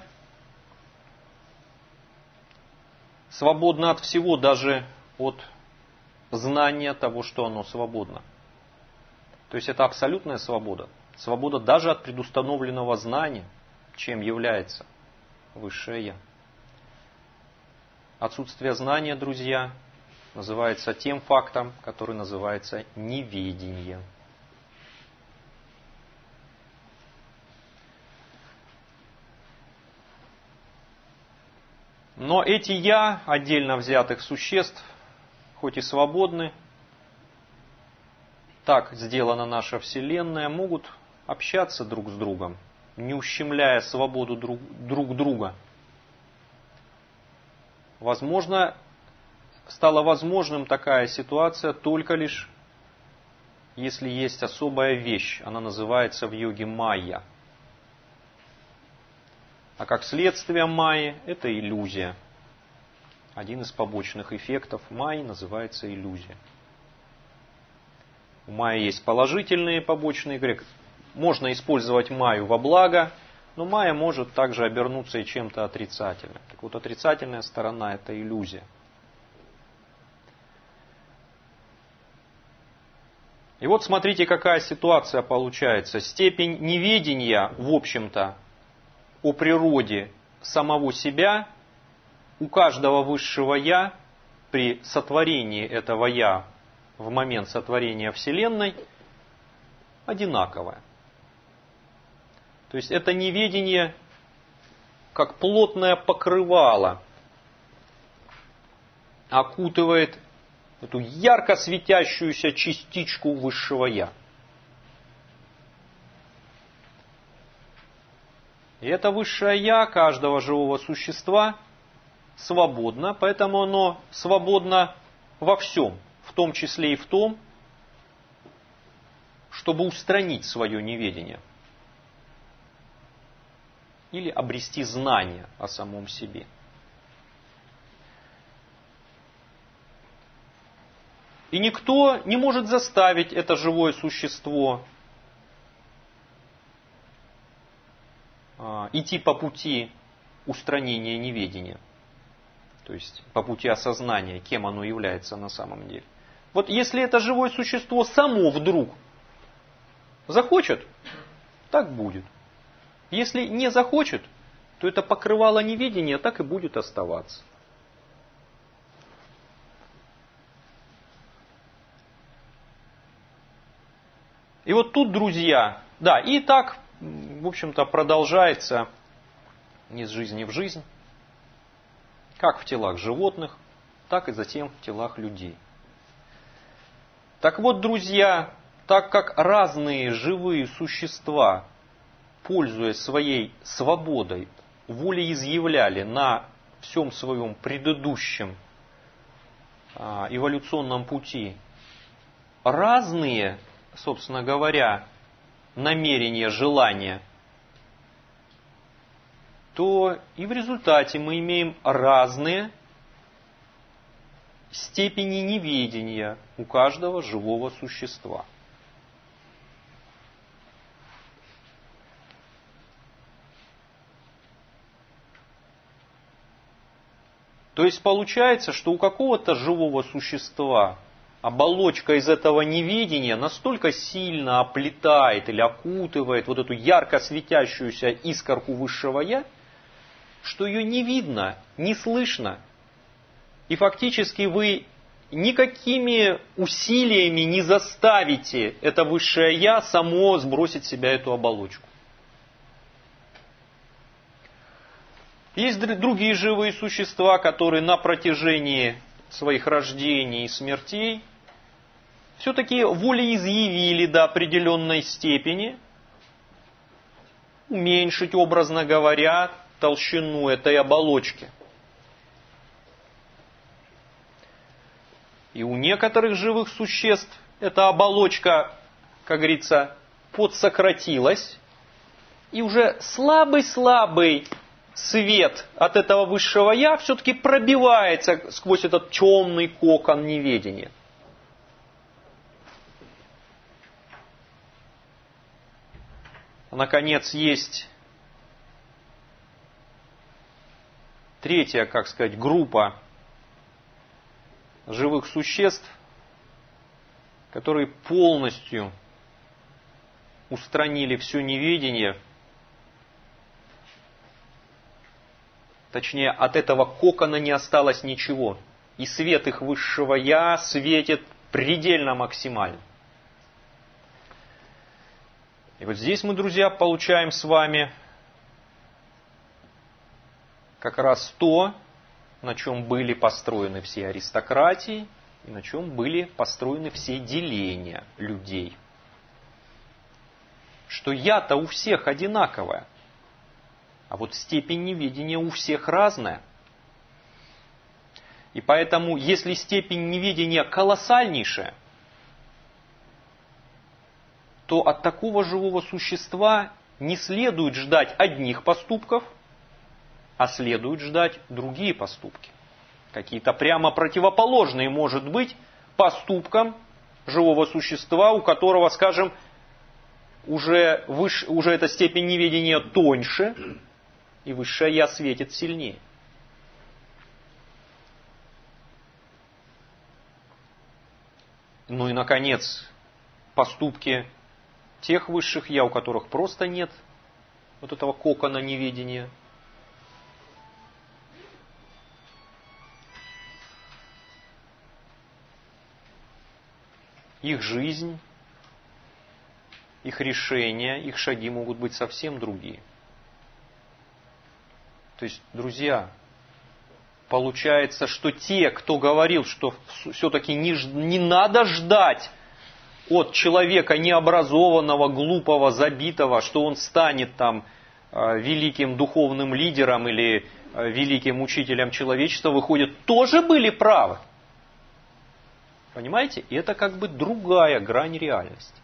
свободно от всего, даже от знания того, что оно свободно. То есть это абсолютная свобода. Свобода даже от предустановленного знания, чем является высшее Я. Отсутствие знания, друзья, называется тем фактом, который называется неведение. Но эти «я» отдельно взятых существ, хоть и свободны, так сделана наша Вселенная, могут общаться друг с другом, не ущемляя свободу друг друга. Возможно, стала возможным такая ситуация только лишь, если есть особая вещь. Она называется в йоге майя. А как следствие майи – это иллюзия. Один из побочных эффектов майи называется иллюзия. У майи есть положительные побочные эффекты. Можно использовать майю во благо, но майя может также обернуться и чем-то отрицательным. Так вот, отрицательная сторона – это иллюзия. И вот смотрите, какая ситуация получается. Степень неведения, в общем-то, о природе самого себя у каждого высшего Я при сотворении этого Я в момент сотворения Вселенной одинаковое. То есть это неведение как плотное покрывало окутывает эту ярко светящуюся частичку высшего Я. И это высшее Я каждого живого существа свободно, поэтому оно свободно во всем, в том числе и в том, чтобы устранить свое неведение или обрести знание о самом себе. И никто не может заставить это живое существо идти по пути устранения неведения. То есть по пути осознания, кем оно является на самом деле. Вот если это живое существо само вдруг захочет, так будет. Если не захочет, то это покрывало неведения так и будет оставаться. И вот тут, друзья, да, и так, в общем-то, продолжается из жизни в жизнь, как в телах животных, так и затем в телах людей. Так вот, друзья, так как разные живые существа, пользуясь своей свободой, волеизъявляли на всем своем предыдущем эволюционном пути разные, собственно говоря, намерения, желания, то и в результате мы имеем разные степени неведения у каждого живого существа. То есть получается, что у какого-то живого существа оболочка из этого неведения настолько сильно оплетает или окутывает вот эту ярко светящуюся искорку высшего Я, что ее не видно, не слышно. И фактически вы никакими усилиями не заставите это высшее Я само сбросить с себя эту оболочку. Есть другие живые существа, которые на протяжении своих рождений и смертей все-таки волеизъявили до определенной степени уменьшить, образно говоря, толщину этой оболочки. И у некоторых живых существ эта оболочка, как говорится, подсократилась, и уже слабый-слабый свет от этого высшего Я все-таки пробивается сквозь этот темный кокон неведения. Наконец, есть третья, как сказать, группа живых существ, которые полностью устранили все неведение. Точнее, от этого кокона не осталось ничего. И свет их высшего Я светит предельно максимально. И вот здесь мы, друзья, получаем с вами как раз то, на чем были построены все аристократии и на чем были построены все деления людей. Что Я-то у всех одинаковая. А вот степень неведения у всех разная. И поэтому, если степень неведения колоссальнейшая, то от такого живого существа не следует ждать одних поступков, а следует ждать другие поступки. Какие-то прямо противоположные, может быть, поступкам живого существа, у которого, скажем, уже эта степень неведения тоньше, и высшее Я светит сильнее. Ну и, наконец, поступки тех высших Я, у которых просто нет вот этого кокона неведения. их жизнь, их решения, их шаги могут быть совсем другие. То есть, друзья, получается, что те, кто говорил, что все-таки не надо ждать от человека необразованного, глупого, забитого, что он станет там великим духовным лидером или великим учителем человечества, выходит, тоже были правы. Понимаете? И это как бы другая грань реальности.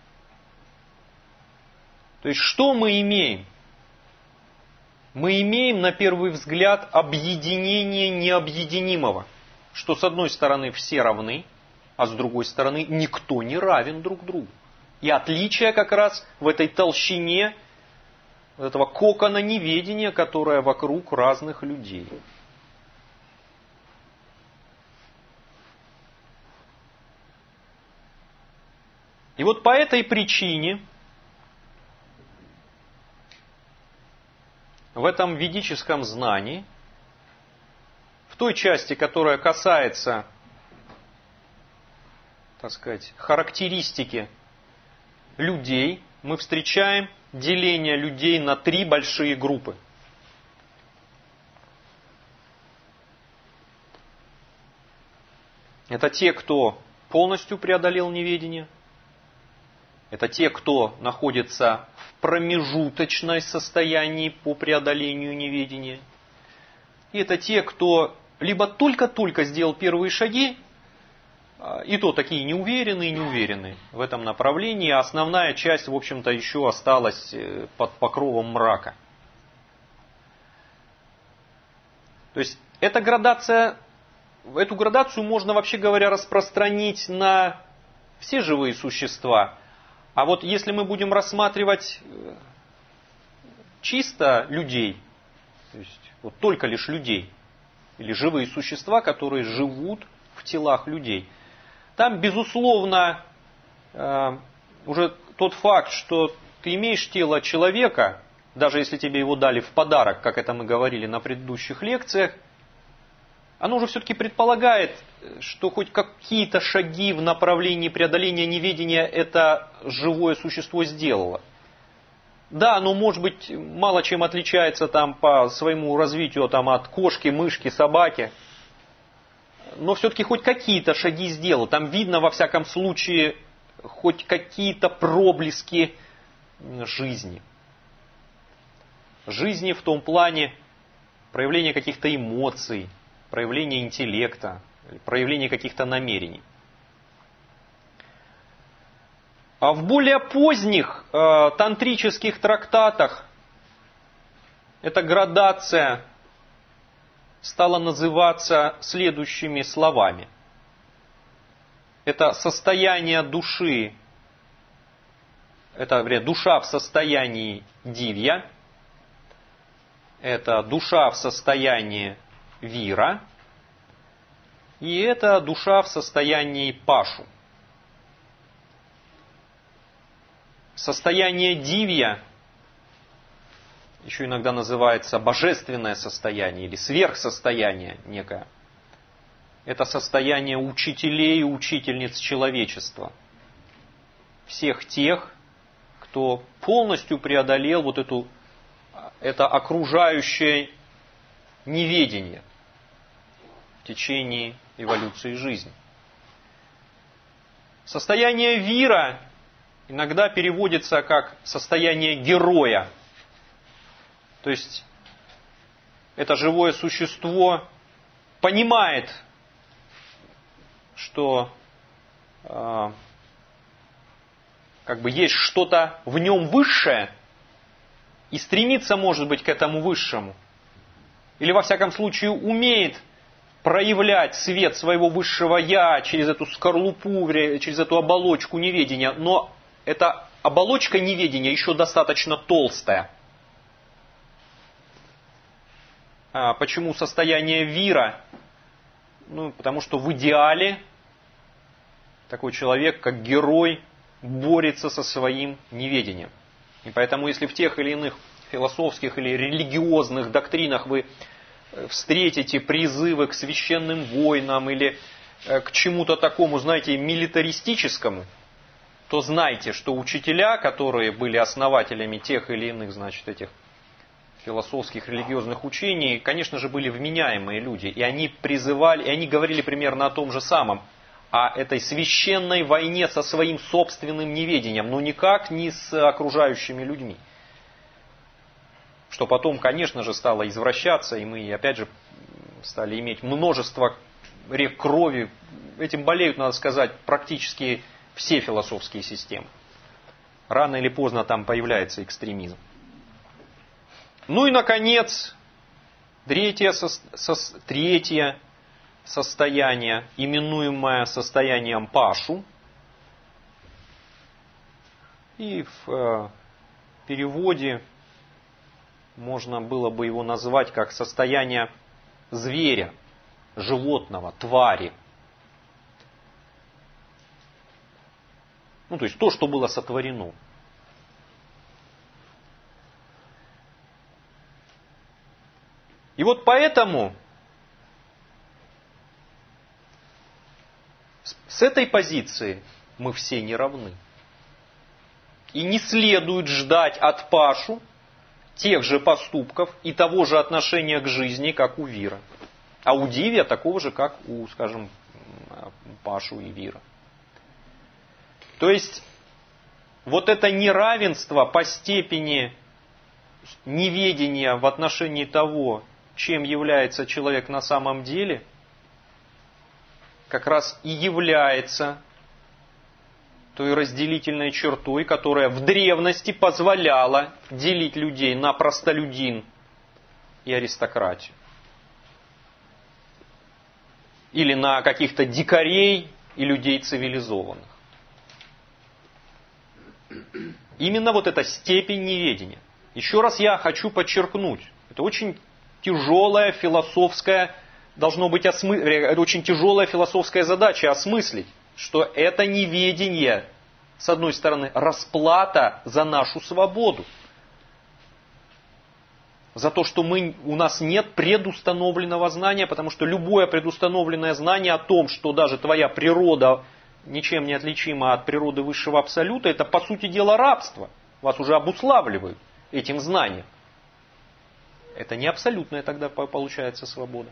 То есть, что мы имеем? Мы имеем, на первый взгляд, объединение необъединимого. Что с одной стороны все равны, а с другой стороны никто не равен друг другу. И отличие как раз в этой толщине этого кокона неведения, которое вокруг разных людей. И вот по этой причине в этом ведическом знании, в той части, которая касается, так сказать, характеристики людей, мы встречаем деление людей на 3 большие группы. Это те, кто полностью преодолел неведение. Это те, кто находится в промежуточном состоянии по преодолению неведения. И это те, кто либо только-только сделал первые шаги, и то такие неуверенные в этом направлении, а основная часть, в общем-то, еще осталась под покровом мрака. То есть, эту градацию можно, вообще говоря, распространить на все живые существа. А вот если мы будем рассматривать чисто людей, то есть вот только лишь людей, или живые существа, которые живут в телах людей, там, безусловно, уже тот факт, что ты имеешь тело человека, даже если тебе его дали в подарок, как это мы говорили на предыдущих лекциях, оно уже все-таки предполагает, что хоть какие-то шаги в направлении преодоления неведения это живое существо сделало. Да, оно может быть мало чем отличается там, по своему развитию там, от кошки, мышки, собаки, но все-таки хоть какие-то шаги сделало. Там видно во всяком случае хоть какие-то проблески жизни. Жизни в том плане проявления каких-то эмоций, проявление интеллекта, проявление каких-то намерений. А в более поздних тантрических трактатах эта градация стала называться следующими словами. Это состояние души, это душа в состоянии дивья, это душа в состоянии вира, и это душа в состоянии пашу. Состояние дивья еще иногда называется божественное состояние или сверхсостояние некое. Это состояние учителей и учительниц человечества. Всех тех, кто полностью преодолел вот это окружающее неведение в течение эволюции жизни. Состояние вира иногда переводится как состояние героя. То есть это живое существо понимает, что как бы есть что-то в нем высшее и стремится, может быть, к этому высшему. Или, во всяком случае, умеет проявлять свет своего высшего «я» через эту скорлупу, через эту оболочку неведения. Но эта оболочка неведения еще достаточно толстая. Почему состояние вира? Потому что в идеале такой человек, как герой, борется со своим неведением. И поэтому, если в тех или иных философских или религиозных доктринах вы встретите призывы к священным войнам или к чему-то такому, знаете, милитаристическому, то знайте, что учителя, которые были основателями тех или иных, значит, этих философских, религиозных учений, конечно же, были вменяемые люди. И они призывали, и они говорили примерно о том же самом, о этой священной войне со своим собственным неведением, но никак не с окружающими людьми. Что потом, конечно же, стало извращаться, и мы, опять же, стали иметь множество рек крови. Этим болеют, надо сказать, практически все философские системы. Рано или поздно там появляется экстремизм. Ну и, наконец, третье состояние, именуемое состоянием Пашу. И в переводе можно было бы его назвать как состояние зверя, животного, твари. Ну, то есть то, что было сотворено. И вот поэтому с этой позиции мы все не равны. И не следует ждать от Пашу тех же поступков и того же отношения к жизни, как у Вира. А у Дивия такого же, как у, скажем, Пашу и Вира. То есть, вот это неравенство по степени неведения в отношении того, чем является человек на самом деле, как раз и является той разделительной чертой, которая в древности позволяла делить людей на простолюдин и аристократию. Или на каких-то дикарей и людей цивилизованных. Именно вот эта степень неведения. Еще раз я хочу подчеркнуть, это очень тяжелая философская, это очень тяжелая философская задача осмыслить, что это неведение, с одной стороны, расплата за нашу свободу. За то, что у нас нет предустановленного знания, потому что любое предустановленное знание о том, что даже твоя природа ничем не отличима от природы высшего абсолюта, это по сути дела рабство. Вас уже обуславливают этим знанием. Это не абсолютная тогда получается свобода.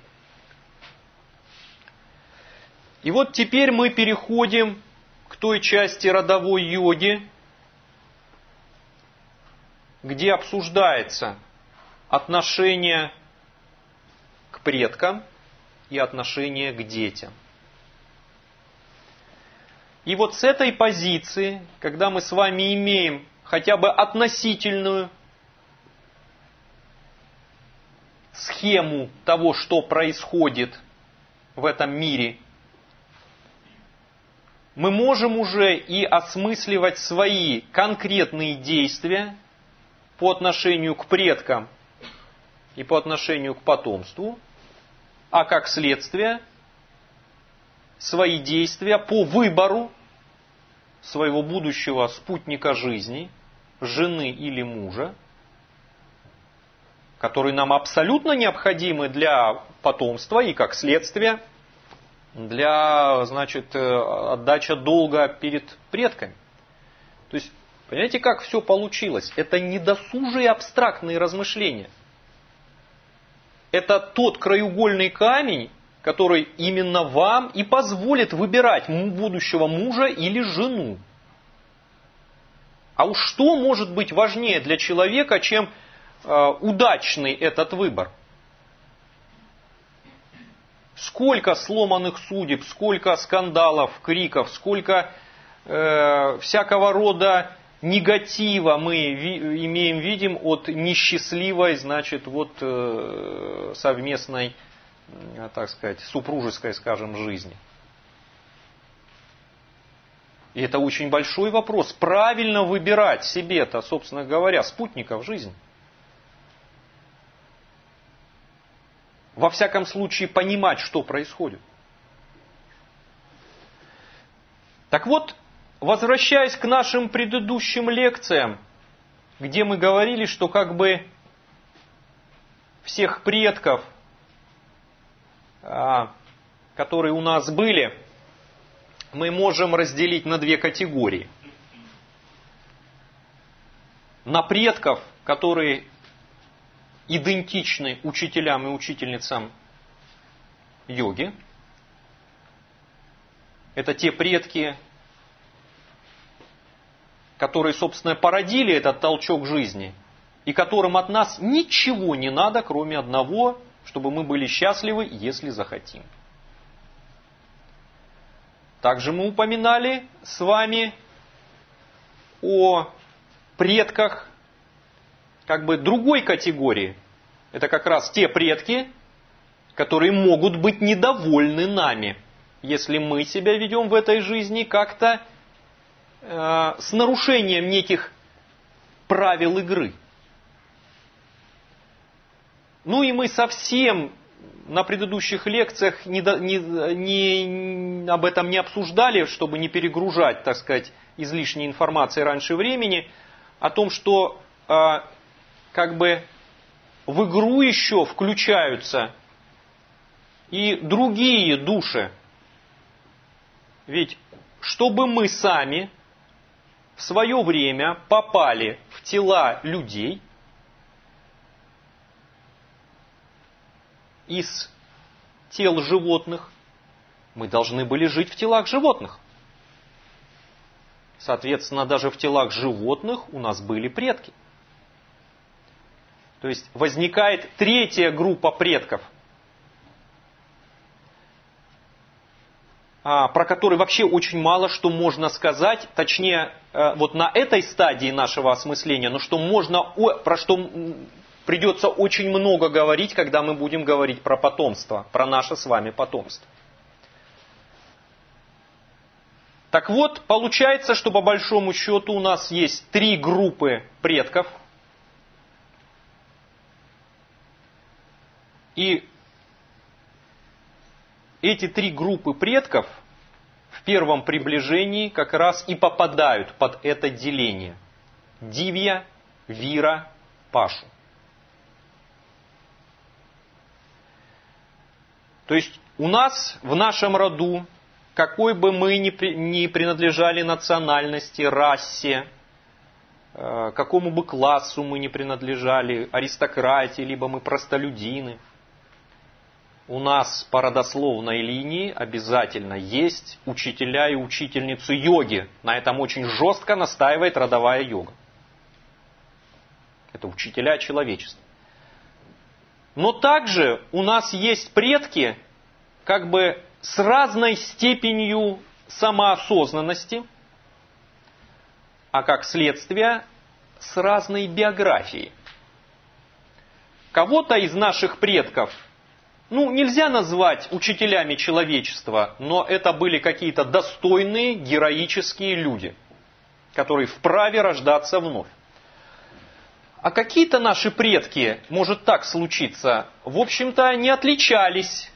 И вот теперь мы переходим к той части родовой йоги, где обсуждается отношение к предкам и отношение к детям. И вот с этой позиции, когда мы с вами имеем хотя бы относительную схему того, что происходит в этом мире, мы можем уже и осмысливать свои конкретные действия по отношению к предкам и по отношению к потомству, а как следствие свои действия по выбору своего будущего спутника жизни, жены или мужа, которые нам абсолютно необходимы для потомства и как следствие для, значит, отдача долга перед предками. То есть, понимаете, как все получилось? Это не досужие абстрактные размышления. Это тот краеугольный камень, который именно вам и позволит выбирать будущего мужа или жену. А уж что может быть важнее для человека, чем удачный этот выбор? Сколько сломанных судеб, сколько скандалов, криков, сколько всякого рода негатива мы видим от несчастливой, значит, вот совместной, так сказать, супружеской, скажем, жизни. И это очень большой вопрос. Правильно выбирать себе-то, собственно говоря, спутников жизни. Во всяком случае, понимать, что происходит. Так вот, возвращаясь к нашим предыдущим лекциям, где мы говорили, что как бы всех предков которые у нас были, мы можем разделить на две категории. На предков, которые идентичны учителям и учительницам йоги. Это те предки, которые, собственно, породили этот толчок жизни, и которым от нас ничего не надо, кроме одного, чтобы мы были счастливы, если захотим. Также мы упоминали с вами о предках как бы другой категории. Это как раз те предки, которые могут быть недовольны нами, если мы себя ведем в этой жизни как-то с нарушением неких правил игры. Ну и мы совсем на предыдущих лекциях об этом не обсуждали, чтобы не перегружать, так сказать, излишней информации раньше времени, о том, что как бы в игру еще включаются и другие души. Ведь чтобы мы сами в свое время попали в тела людей из тел животных, мы должны были жить в телах животных. Соответственно, даже в телах животных у нас были предки. То есть возникает третья группа предков, про которые вообще очень мало что можно сказать, точнее, вот на этой стадии нашего осмысления, но про что придется очень много говорить, когда мы будем говорить про потомство, про наше с вами потомство. Так вот, получается, что по большому счету у нас есть три группы предков. И эти три группы предков в первом приближении как раз и попадают под это деление. Дивья, Вира, Пашу. То есть у нас в нашем роду, какой бы мы ни принадлежали национальности, расе, какому бы классу мы ни принадлежали, аристократии, либо мы простолюдины, у нас по родословной линии обязательно есть учителя и учительницы йоги. На этом очень жестко настаивает родовая йога. Это учителя человечества. Но также у нас есть предки как бы с разной степенью самоосознанности, а как следствие с разной биографией. Кого-то из наших предков нельзя назвать учителями человечества, но это были какие-то достойные, героические люди, которые вправе рождаться вновь. А какие-то наши предки, может так случиться, в общем-то не отличались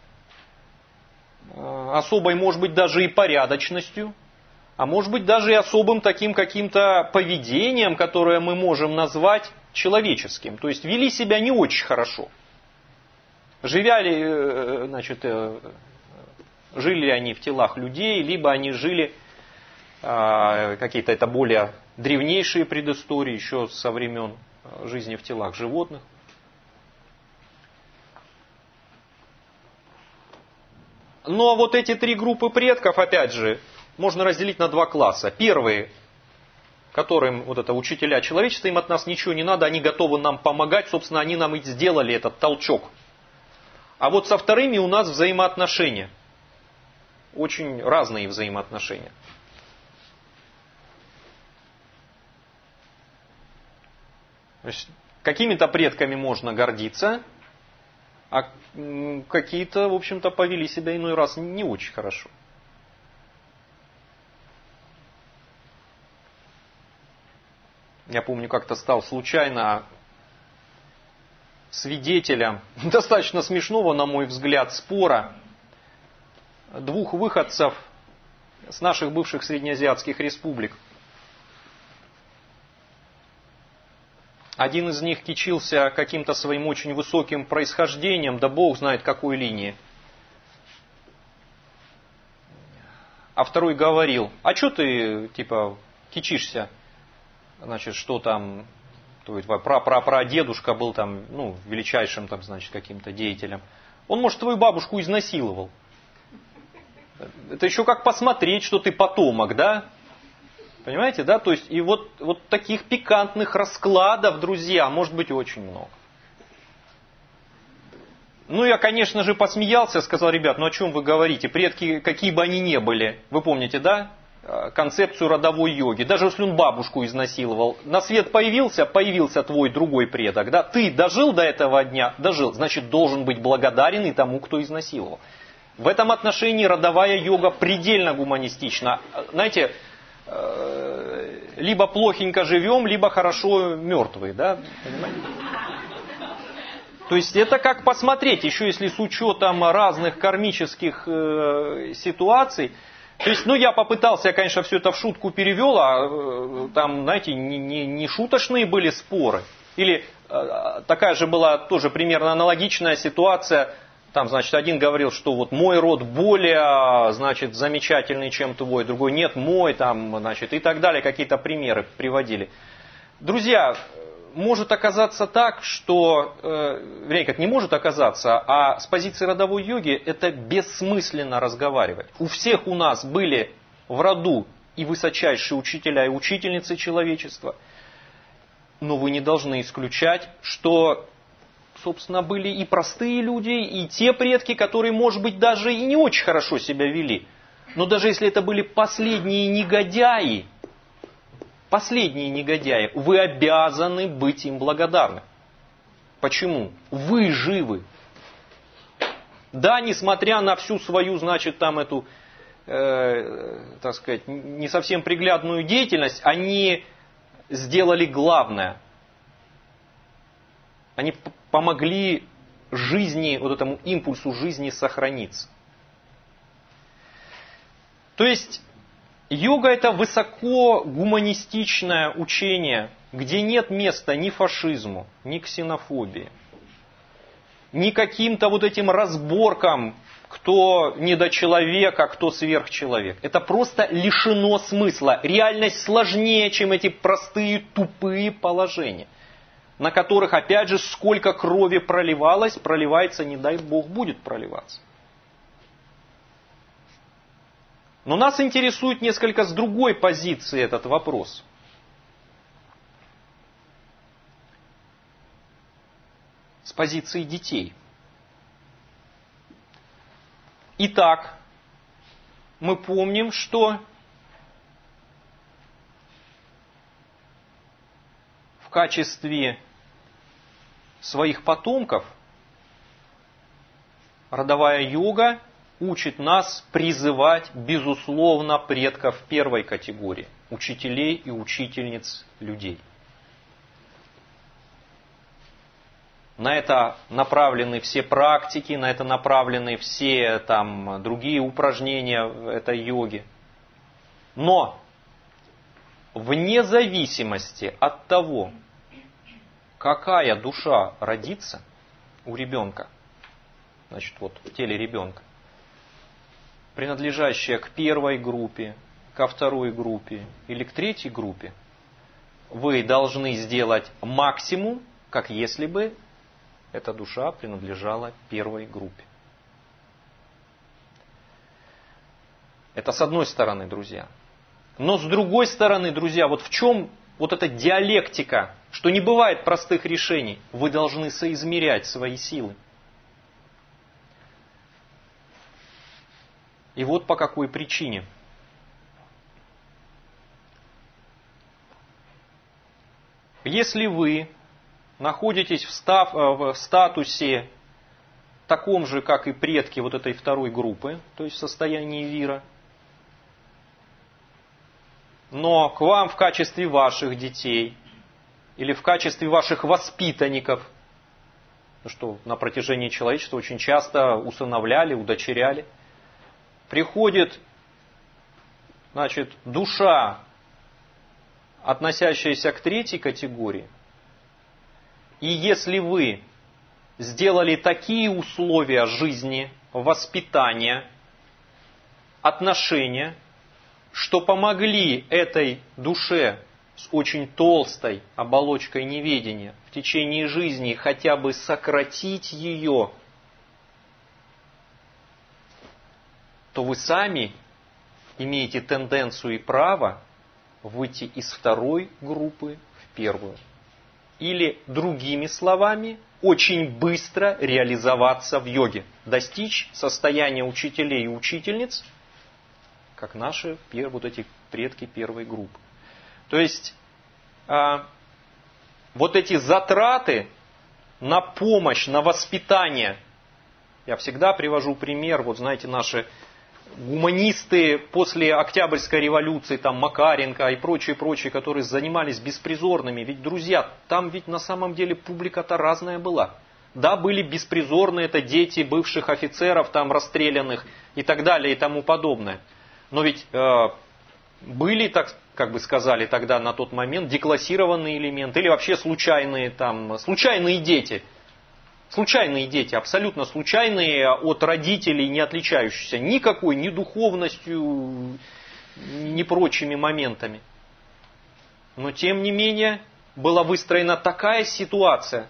особой, может быть, даже и порядочностью, а может быть даже и особым таким каким-то поведением, которое мы можем назвать человеческим. То есть вели себя не очень хорошо. Жили они в телах людей, либо они жили какие-то это более древнейшие предыстории, еще со времен жизни в телах животных. Но вот эти три группы предков, опять же, можно разделить на два класса. Первые, которым вот это учителя человечества, им от нас ничего не надо, они готовы нам помогать, собственно, они нам и сделали этот толчок. А вот со вторыми у нас взаимоотношения. Очень разные взаимоотношения. То есть, какими-то предками можно гордиться, а какие-то, в общем-то, повели себя иной раз не очень хорошо. Я помню, как-то стал случайно свидетелем достаточно смешного, на мой взгляд, спора двух выходцев с наших бывших среднеазиатских республик. Один из них кичился каким-то своим очень высоким происхождением, да бог знает какой линии. а второй говорил, а что ты, типа, кичишься? Значит, что там, твой прадедушка был там, ну, величайшим там, значит, каким-то деятелем. Он, может, твою бабушку изнасиловал. Это еще как посмотреть, что ты потомок, да? Понимаете, да? То есть, и вот таких пикантных раскладов, друзья, может быть очень много. Ну, я, конечно же, посмеялся, сказал, ребят, ну о чем вы говорите? Предки, какие бы они ни были, вы помните, да? Концепцию родовой йоги. Даже если он бабушку изнасиловал, на свет появился твой другой предок, да? Ты дожил до этого дня? Дожил. Значит, должен быть благодарен и тому, кто изнасиловал. В этом отношении родовая йога предельно гуманистична. Знаете, либо плохенько живем, либо хорошо мертвые, да? Понимаете? То есть это как посмотреть, еще если с учетом разных кармических ситуаций. То есть, ну я попытался, я, конечно, все это в шутку перевел, а там, знаете, не шуточные были споры. Или такая же была тоже примерно аналогичная ситуация. Там, значит, один говорил, что вот мой род более, значит, замечательный, чем твой, другой нет, мой, там, значит, и так далее, какие-то примеры приводили. Друзья, может оказаться так, что, вернее, как не может оказаться, а с позиции родовой йоги это бессмысленно разговаривать. У всех у нас были в роду и высочайшие учителя, и учительницы человечества, но вы не должны исключать, что... Собственно, были и простые люди, и те предки, которые, может быть, даже и не очень хорошо себя вели. Но даже если это были последние негодяи, вы обязаны быть им благодарны. Почему? Вы живы. Да, несмотря на всю свою, значит, там эту, так сказать, не совсем приглядную деятельность, они сделали главное. Они помогли жизни, вот этому импульсу жизни сохраниться. То есть, йога это высоко гуманистичное учение, где нет места ни фашизму, ни ксенофобии, ни каким-то вот этим разборкам, кто недочеловек, а кто сверхчеловек. Это просто лишено смысла. Реальность сложнее, чем эти простые, тупые положения, на которых, опять же, сколько крови проливалось, проливается, не дай Бог, будет проливаться. Но нас интересует несколько с другой позиции этот вопрос. С позиции детей. Итак, мы помним, что в качестве своих потомков родовая йога учит нас призывать, безусловно, предков первой категории, учителей и учительниц людей. На это направлены все практики, на это направлены все там, другие упражнения этой йоги. Но вне зависимости от того, какая душа родится у ребенка, значит, вот в теле ребенка, принадлежащая к первой группе, ко второй группе или к третьей группе, вы должны сделать максимум, как если бы эта душа принадлежала первой группе. Это с одной стороны, друзья. Но с другой стороны, друзья, вот в чем вот эта диалектика, что не бывает простых решений. Вы должны соизмерять свои силы. И вот по какой причине. Если вы находитесь в статусе таком же, как и предки вот этой второй группы, то есть в состоянии вира, но к вам в качестве ваших детей или в качестве ваших воспитанников, что на протяжении человечества очень часто усыновляли, удочеряли, приходит, значит, душа, относящаяся к третьей категории, и если вы сделали такие условия жизни, воспитания, отношения, что помогли этой душе с очень толстой оболочкой неведения в течение жизни хотя бы сократить ее, то вы сами имеете тенденцию и право выйти из второй группы в первую. Или, другими словами, очень быстро реализоваться в йоге. Достичь состояния учителей и учительниц, как наши вот эти предки первой группы. То есть, вот эти затраты на помощь, на воспитание. Я всегда привожу пример, вот знаете, наши гуманисты после Октябрьской революции, там Макаренко и прочие, которые занимались беспризорными. Ведь, друзья, там ведь на самом деле публика-то разная была. Да, были беспризорные, это дети бывших офицеров, там расстрелянных и так далее и тому подобное. Но ведь были, так как бы сказали тогда на тот момент, деклассированные элементы или вообще случайные дети. Случайные дети, абсолютно случайные, от родителей не отличающиеся никакой, ни духовностью, ни прочими моментами. Но тем не менее была выстроена такая ситуация,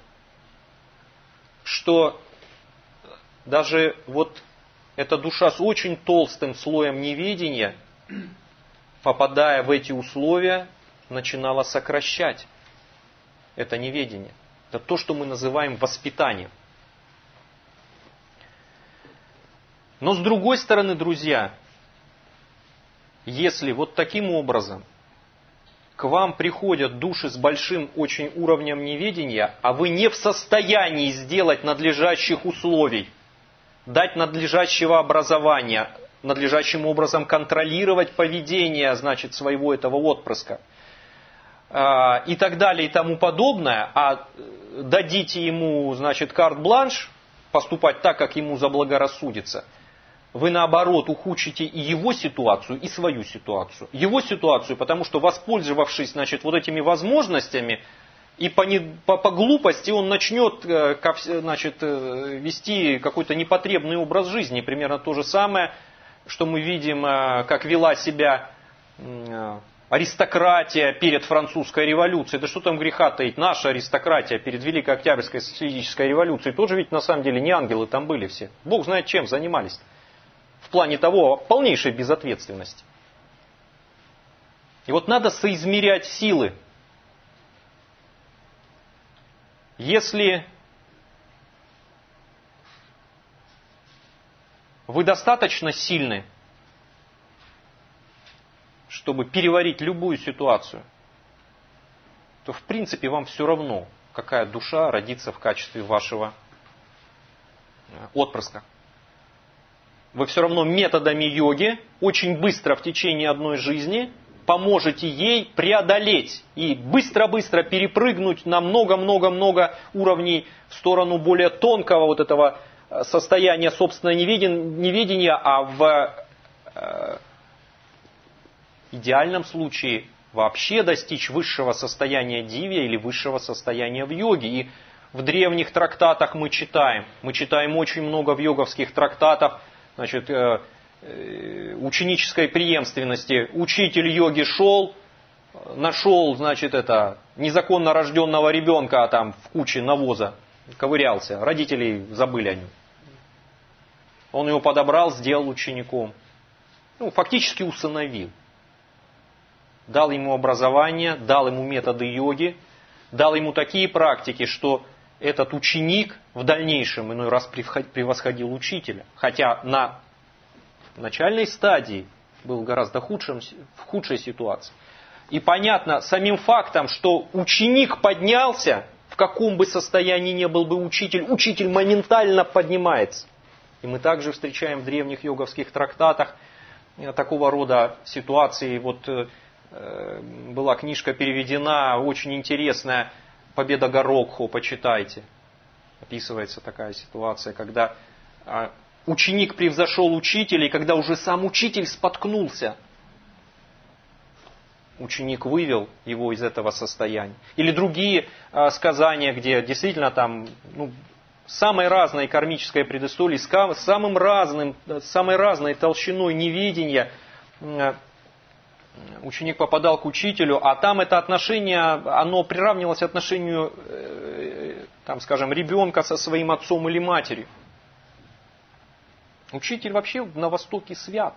что даже вот эта душа с очень толстым слоем неведения, попадая в эти условия, начинала сокращать это неведение. Это то, что мы называем воспитанием. Но с другой стороны, друзья, если вот таким образом к вам приходят души с большим очень уровнем неведения, а вы не в состоянии сделать надлежащих условий, дать надлежащего образования, надлежащим образом контролировать поведение, значит, своего этого отпрыска, и так далее и тому подобное, а дадите ему, значит, карт-бланш, поступать так, как ему заблагорассудится, вы наоборот ухудшите и его ситуацию, и свою ситуацию. Его ситуацию, потому что, воспользовавшись, значит, вот этими возможностями, и по глупости он начнет, значит, вести какой-то непотребный образ жизни. Примерно то же самое, что мы видим, как вела себя аристократия перед французской революцией. Да что там греха таить, наша аристократия перед Великой Октябрьской социалистической революцией тоже ведь на самом деле не ангелы там были все. Бог знает чем занимались. В плане того, полнейшей безответственности. И вот надо соизмерять силы. Если вы достаточно сильны, чтобы переварить любую ситуацию, то в принципе вам все равно, какая душа родится в качестве вашего отпрыска. Вы все равно методами йоги очень быстро в течение одной жизни поможете ей преодолеть и быстро-быстро перепрыгнуть на много-много-много уровней в сторону более тонкого вот этого состояния собственного неведения, а в идеальном случае вообще достичь высшего состояния дивья или высшего состояния в йоге. И в древних трактатах мы читаем очень много в йоговских трактатах, значит, ученической преемственности. Учитель йоги нашел, значит, незаконно рожденного ребенка там в куче навоза, ковырялся, родители забыли о нем. Он его подобрал, сделал учеником. Фактически усыновил. Дал ему образование, дал ему методы йоги, дал ему такие практики, что этот ученик в дальнейшем иной раз превосходил учителя. Хотя на начальной стадии был гораздо в худшей ситуации. И понятно самим фактом, что ученик поднялся, в каком бы состоянии ни был бы учитель моментально поднимается. И мы также встречаем в древних йоговских трактатах такого рода ситуации. Вот была книжка переведена, очень интересная, «Победа Горокхо», почитайте. Описывается такая ситуация, когда ученик превзошел учителя, и когда уже сам учитель споткнулся, ученик вывел его из этого состояния. Или другие сказания, где действительно там самой разной кармической предыстории, с самой разной толщиной неведения ученик попадал к учителю, а там это отношение, оно приравнивалось отношению, там, скажем, ребенка со своим отцом или матерью. Учитель вообще на Востоке свят.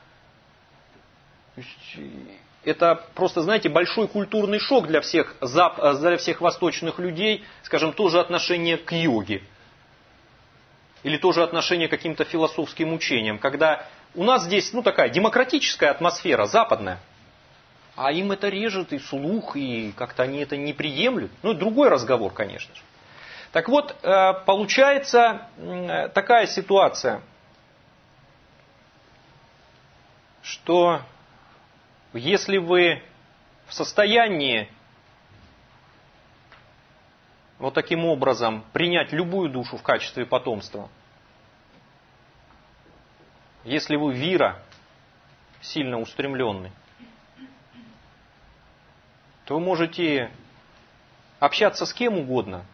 Это просто, знаете, большой культурный шок для всех восточных людей, скажем, тоже отношение к йоге. Или тоже отношение к каким-то философским учениям. Когда у нас здесь, такая демократическая атмосфера, западная. А им это режет и слух, и как-то они это не приемлют. Другой разговор, конечно же. Так вот, получается такая ситуация, что если вы в состоянии вот таким образом принять любую душу в качестве потомства, если вы вира сильно устремленный, то вы можете общаться с кем угодно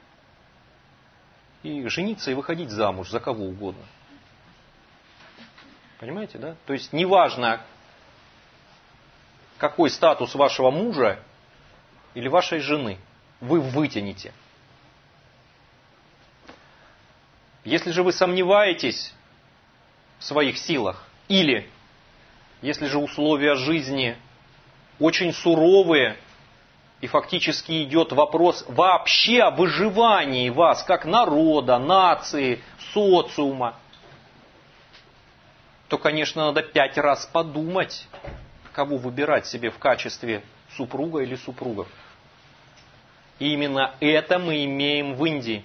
и жениться и выходить замуж за кого угодно. Понимаете, да? То есть неважно, какой статус вашего мужа или вашей жены, вы вытянете. Если же вы сомневаетесь в своих силах, или если же условия жизни очень суровые, и фактически идет вопрос вообще о выживании вас, как народа, нации, социума, то, конечно, надо 5 раз подумать, кого выбирать себе в качестве супруга или супругов. И именно это мы имеем в Индии,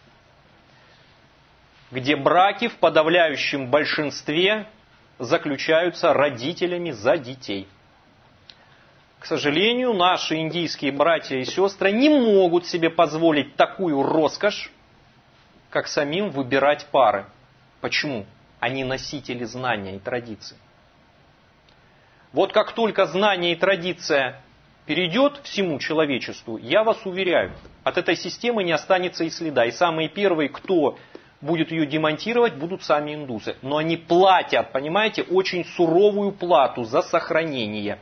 где браки в подавляющем большинстве заключаются родителями за детей. К сожалению, наши индийские братья и сестры не могут себе позволить такую роскошь, как самим выбирать пары. Почему? Они носители знания и традиций. Вот как только знание и традиция перейдет всему человечеству, я вас уверяю, от этой системы не останется и следа. И самые первые, кто будет ее демонтировать, будут сами индусы. Но они платят, понимаете, очень суровую плату за сохранение.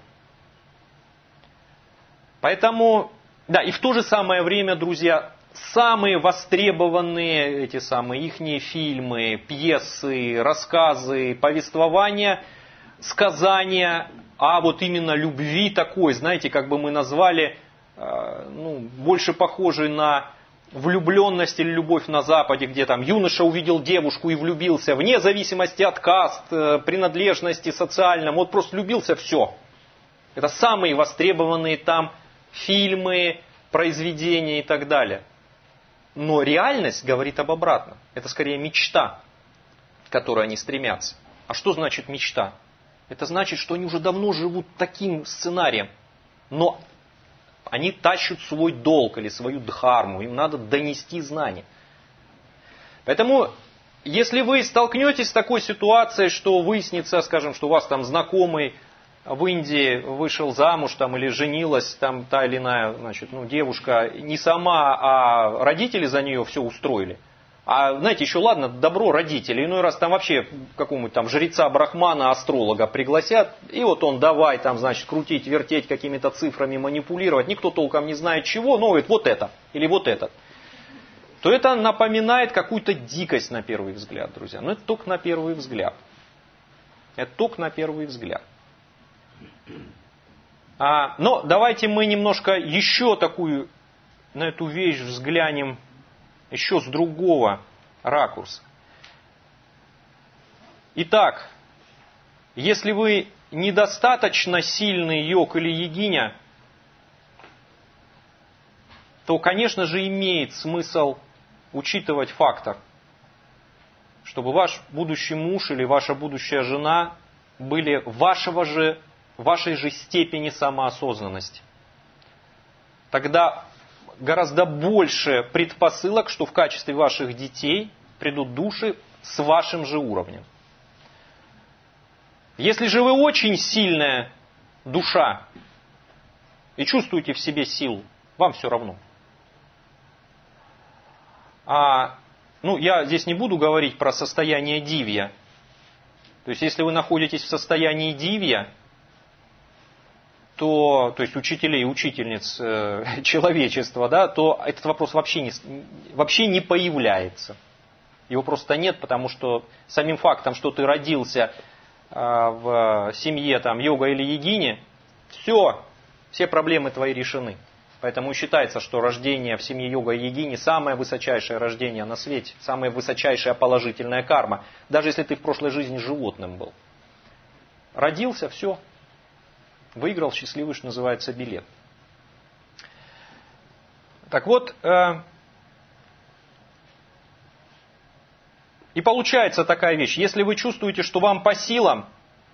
Поэтому, да, и в то же самое время, друзья, самые востребованные ихние фильмы, пьесы, рассказы, повествования, сказания о вот именно любви такой, знаете, как бы мы назвали, больше похожей на влюбленность или любовь на Западе, где там юноша увидел девушку и влюбился, вне зависимости от каст, принадлежности социальной, вот просто влюбился, все. Это самые востребованные там фильмы, произведения и так далее. Но реальность говорит об обратном. Это скорее мечта, к которой они стремятся. А что значит мечта? Это значит, что они уже давно живут таким сценарием. Но они тащат свой долг или свою дхарму. Им надо донести знания. Поэтому, если вы столкнетесь с такой ситуацией, что выяснится, скажем, что у вас там знакомый в Индии вышел замуж там, или женилась там та или иная девушка, не сама, а родители за нее все устроили. А знаете, еще ладно, добро родители. Иной раз там вообще какому-нибудь там жреца, брахмана, астролога пригласят. И вот он давай там, крутить, вертеть какими-то цифрами, манипулировать. Никто толком не знает чего, но говорит вот это или вот этот. То это напоминает какую-то дикость на первый взгляд, друзья. Но это только на первый взгляд. Это только на первый взгляд. Но давайте мы немножко еще на эту вещь взглянем еще с другого ракурса. Итак, если вы недостаточно сильный йог или йогиня, то, конечно же, имеет смысл учитывать фактор, чтобы ваш будущий муж или ваша будущая жена были вашей же степени самоосознанности. Тогда гораздо больше предпосылок, что в качестве ваших детей придут души с вашим же уровнем. Если же вы очень сильная душа и чувствуете в себе силу, вам все равно. Я здесь не буду говорить про состояние дивья. То есть, если вы находитесь в состоянии дивья, то есть учителей и учительниц человечества, да, то этот вопрос вообще не появляется. Его просто нет, потому что самим фактом, что ты родился в семье там, йога или йогини, все проблемы твои решены. Поэтому считается, что рождение в семье йога и йогини самое высочайшее рождение на свете, самая высочайшая положительная карма, даже если ты в прошлой жизни животным был. Родился, все, выиграл счастливый, что называется, билет. Так вот, и получается такая вещь, если вы чувствуете, что вам по силам,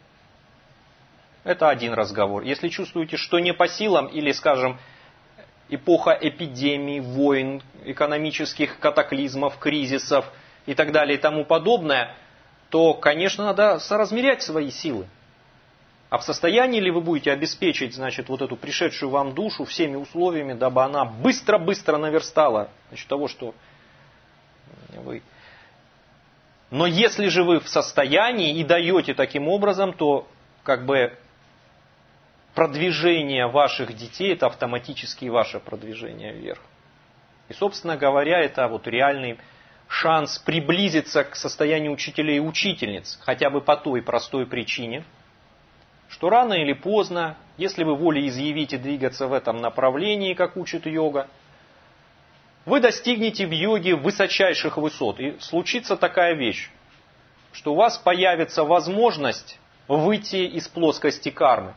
это один разговор. Если чувствуете, что не по силам, или, скажем, эпоха эпидемий, войн, экономических катаклизмов, кризисов и так далее и тому подобное, то, конечно, надо соразмерять свои силы. А в состоянии ли вы будете обеспечить, значит, вот эту пришедшую вам душу всеми условиями, дабы она быстро-быстро наверстала, значит, того, что вы... Но если же вы в состоянии и даете таким образом, то как бы продвижение ваших детей – это автоматически ваше продвижение вверх. И, собственно говоря, это вот реальный шанс приблизиться к состоянию учителей и учительниц, хотя бы по той простой причине, что рано или поздно, если вы волеизъявите двигаться в этом направлении, как учит йога, вы достигнете в йоге высочайших высот. И случится такая вещь, что у вас появится возможность выйти из плоскости кармы.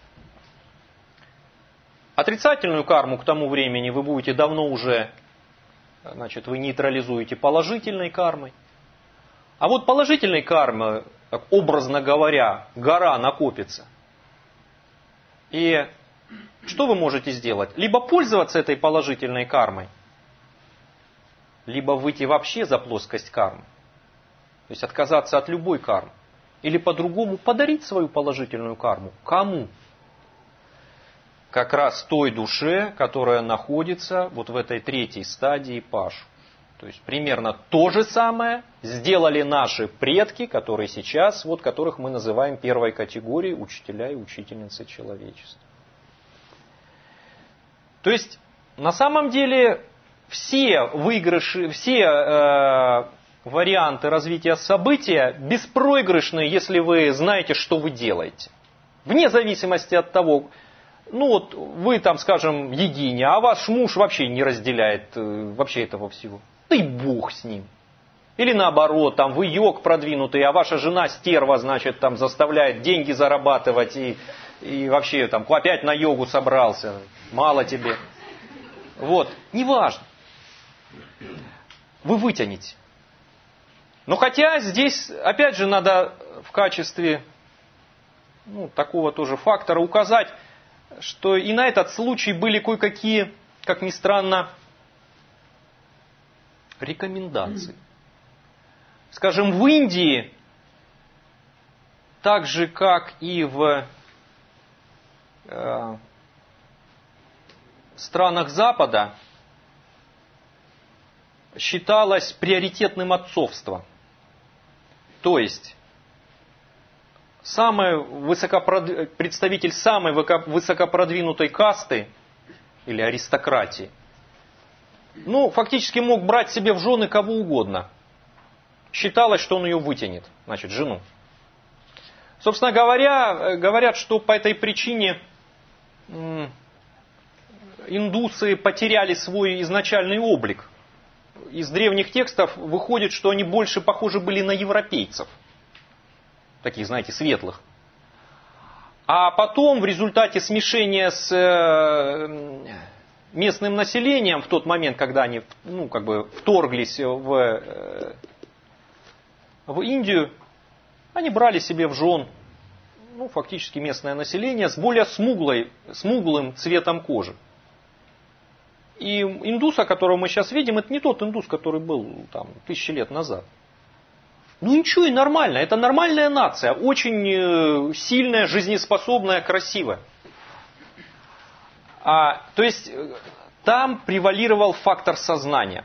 Отрицательную карму к тому времени вы будете давно уже, значит, вы нейтрализуете положительной кармой. А вот положительной кармы, образно говоря, гора накопится. И что вы можете сделать? Либо пользоваться этой положительной кармой, либо выйти вообще за плоскость кармы. То есть отказаться от любой кармы. Или по-другому подарить свою положительную карму. Кому? Как раз той душе, которая находится вот в этой третьей стадии пашу. То есть примерно то же самое сделали наши предки, которые сейчас, вот которых мы называем первой категорией учителя и учительницы человечества. То есть на самом деле все выигрыши, все варианты развития события беспроигрышны, если вы знаете, что вы делаете. Вне зависимости от того, ну вот вы там, скажем, йогиня, а ваш муж вообще не разделяет вообще этого всего. Да и Бог с ним. Или наоборот, там вы йог продвинутый, а ваша жена стерва, значит, там заставляет деньги зарабатывать и вообще там опять на йогу собрался. Мало тебе. Вот, неважно. Вы вытянете. Но хотя здесь, опять же, надо в качестве такого тоже фактора указать, что и на этот случай были кое-какие, как ни странно, рекомендации. Скажем, в Индии, так же как и в странах Запада, считалось приоритетным отцовство. То есть представитель самой высокопродвинутой касты или аристократии, фактически мог брать себе в жены кого угодно. Считалось, что он ее вытянет, значит, жену. Собственно говоря, говорят, что по этой причине индусы потеряли свой изначальный облик. Из древних текстов выходит, что они больше похожи были на европейцев. Таких, знаете, светлых. А потом, в результате смешения с местным населением, в тот момент, когда они вторглись в Индию, они брали себе в жен фактически местное население с более смуглым цветом кожи. И индуса, которого мы сейчас видим, это не тот индус, который был там 1000 лет назад. Ничего, и нормально. Это нормальная нация. Очень сильная, жизнеспособная, красивая. То есть там превалировал фактор сознания.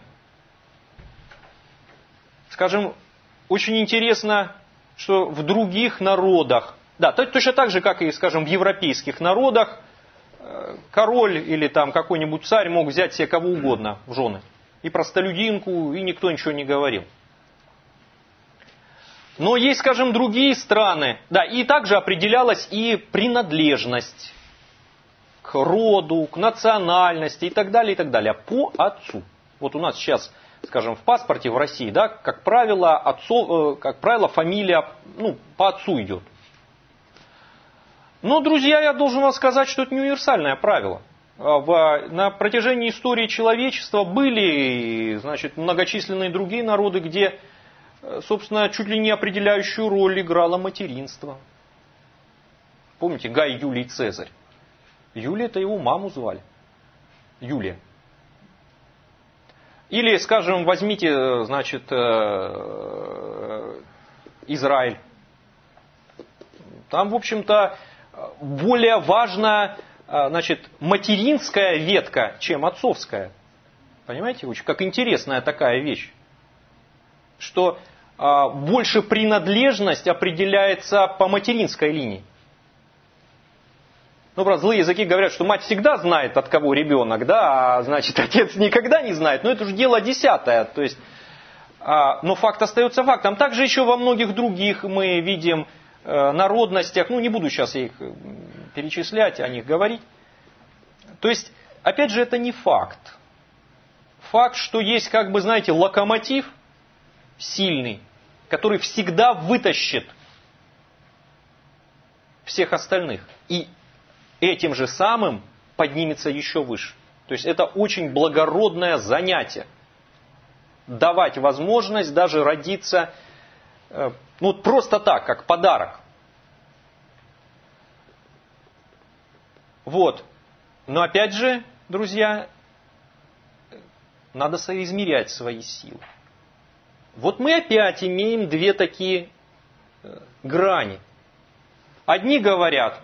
Скажем, очень интересно, что в других народах Да, точно так же, как и, скажем, в европейских народах, король или там какой-нибудь царь мог взять себе кого угодно в жены. И простолюдинку, и никто ничего не говорил. Но есть, скажем, другие страны, да, и также определялась и принадлежность к роду, к национальности и так далее, по отцу. Вот у нас сейчас, скажем, в паспорте в России, да, как правило, фамилия, по отцу идет. Но, друзья, я должен вам сказать, что это не универсальное правило. На протяжении истории человечества были, значит, многочисленные другие народы, где, собственно, чуть ли не определяющую роль играло материнство. Помните, Гай Юлий Цезарь? Юлия — это его маму звали. Юлия. Или, скажем, возьмите, значит, Израиль. Там, в общем-то, более важна, значит, материнская ветка, чем отцовская. Понимаете? Очень как интересная такая вещь. Что больше принадлежность определяется по материнской линии. Правда, злые языки говорят, что мать всегда знает, от кого ребенок, да, а значит, отец никогда не знает. Но это уже дело десятое. То есть, но факт остается фактом. Также еще во многих других мы видим народностях, не буду сейчас их перечислять, о них говорить. То есть, опять же, это не факт. Факт, что есть, как бы, знаете, локомотив сильный, который всегда вытащит всех остальных. И этим же самым поднимется еще выше. То есть, это очень благородное занятие. Давать возможность даже родиться просто так, как подарок. Вот. Но опять же, друзья, надо соизмерять свои силы. Вот мы опять имеем две такие грани. Одни говорят,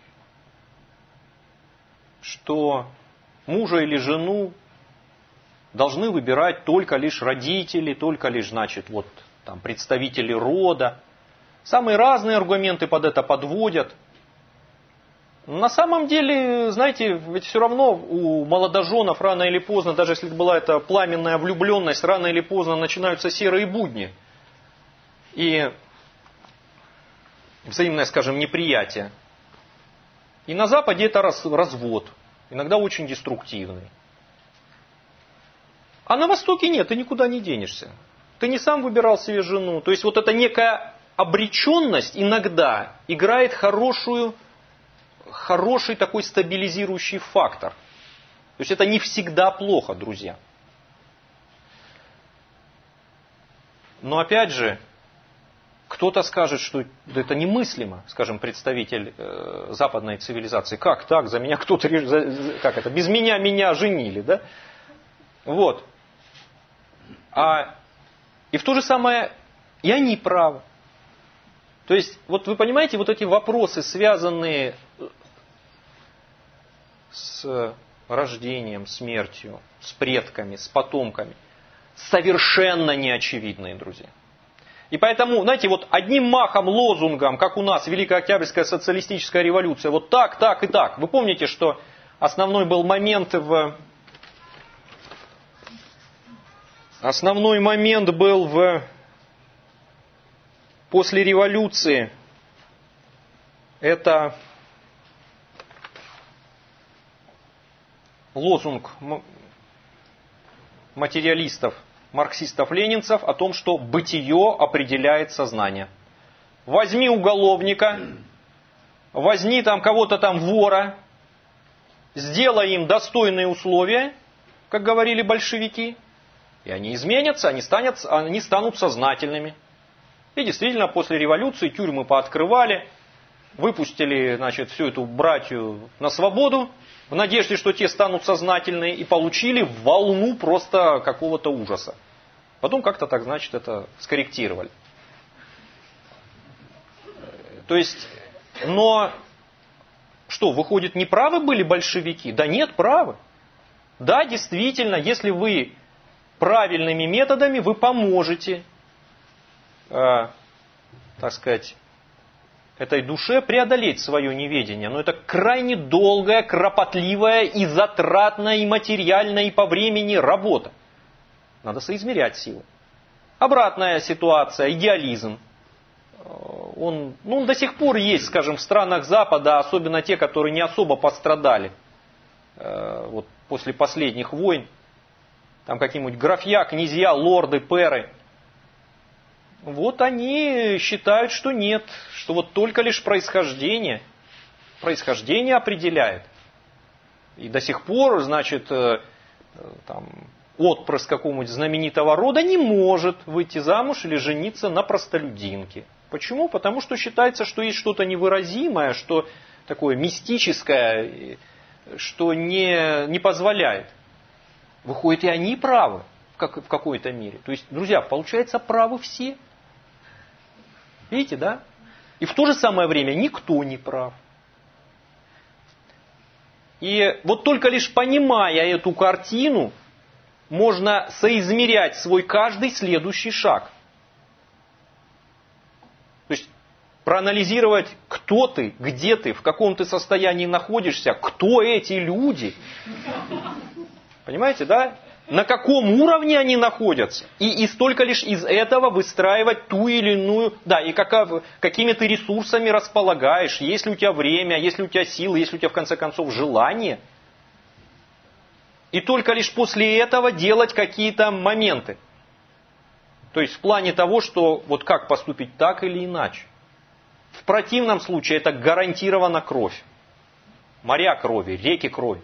что мужа или жену должны выбирать только лишь родители, только лишь, значит, представители рода. Самые разные аргументы под это подводят. На самом деле, знаете, ведь все равно у молодоженов рано или поздно, даже если была это пламенная влюбленность, рано или поздно начинаются серые будни. И взаимное, скажем, неприятие. И на Западе это развод. Иногда очень деструктивный. А на Востоке нет, ты никуда не денешься. Ты не сам выбирал себе жену. То есть вот эта некая обреченность иногда играет хороший такой стабилизирующий фактор. То есть это не всегда плохо, друзья. Но опять же, кто-то скажет, что это немыслимо, скажем, представитель западной цивилизации. Как так? За меня кто-то, без меня женили, да? Вот. И в то же самое и они правы. То есть, вот вы понимаете, вот эти вопросы, связанные с рождением, смертью, с предками, с потомками, совершенно неочевидные, друзья. И поэтому, знаете, вот одним махом, лозунгом, как у нас Великая Октябрьская социалистическая революция, вот так, так и так. Вы помните, что основной был момент после революции, это лозунг материалистов, марксистов-ленинцев о том, что бытие определяет сознание. Возьми уголовника, возьми кого-то вора, сделай им достойные условия, как говорили большевики, и они изменятся, они станут сознательными. И действительно, после революции тюрьмы пооткрывали, выпустили, значит, всю эту братью на свободу, в надежде, что те станут сознательные, и получили волну просто какого-то ужаса. Потом как-то так, значит, это скорректировали. То есть, но что, выходит, неправы были большевики? Да нет, правы. Да, действительно, если вы правильными методами, вы поможете, так сказать, этой душе преодолеть свое неведение. Но это крайне долгая, кропотливая и затратная, и материальная, и по времени работа. Надо соизмерять силы. Обратная ситуация, идеализм. Он до сих пор есть, скажем, в странах Запада, особенно те, которые не особо пострадали вот после последних войн. Там какие-нибудь графья, князья, лорды, пэры. Вот они считают, что нет, что вот только лишь происхождение определяет. И до сих пор, значит, там, отпрыск какого-нибудь знаменитого рода не может выйти замуж или жениться на простолюдинке. Почему? Потому что считается, что есть что-то невыразимое, что такое мистическое, что не позволяет. Выходит, и они правы в какой-то мере. То есть, друзья, получается, правы все. Видите, да? И в то же самое время никто не прав. И вот только лишь понимая эту картину, можно соизмерять свой каждый следующий шаг. То есть проанализировать, кто ты, где ты, в каком ты состоянии находишься, кто эти люди. Понимаете, да? На каком уровне они находятся. И столько лишь из этого выстраивать ту или иную... Да, и какими ты ресурсами располагаешь. Есть ли у тебя время, есть ли у тебя силы, есть ли у тебя в конце концов желание. И только лишь после этого делать какие-то моменты. То есть в плане того, что вот как поступить так или иначе. В противном случае это гарантированно кровь. Моря крови, реки крови.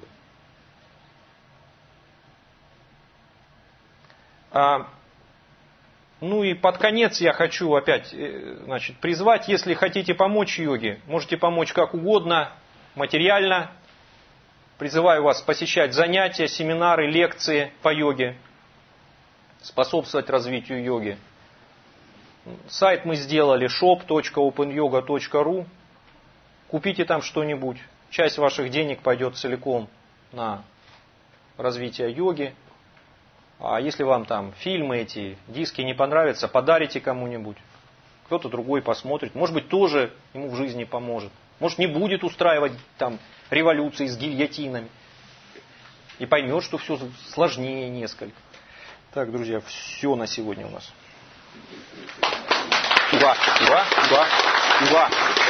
Ну и под конец я хочу опять призвать, если хотите помочь йоге, можете помочь как угодно, материально. Призываю вас посещать занятия, семинары, лекции по йоге, способствовать развитию йоги. Сайт мы сделали shop.openyoga.ru. Купите там что-нибудь. Часть ваших денег пойдет целиком на развитие йоги. А если вам там фильмы эти, диски не понравятся, подарите кому-нибудь. Кто-то другой посмотрит. Может быть, тоже ему в жизни поможет. Может, не будет устраивать там революции с гильотинами. И поймет, что все сложнее несколько. Так, друзья, все на сегодня у нас. Ура, ура, ура, ура.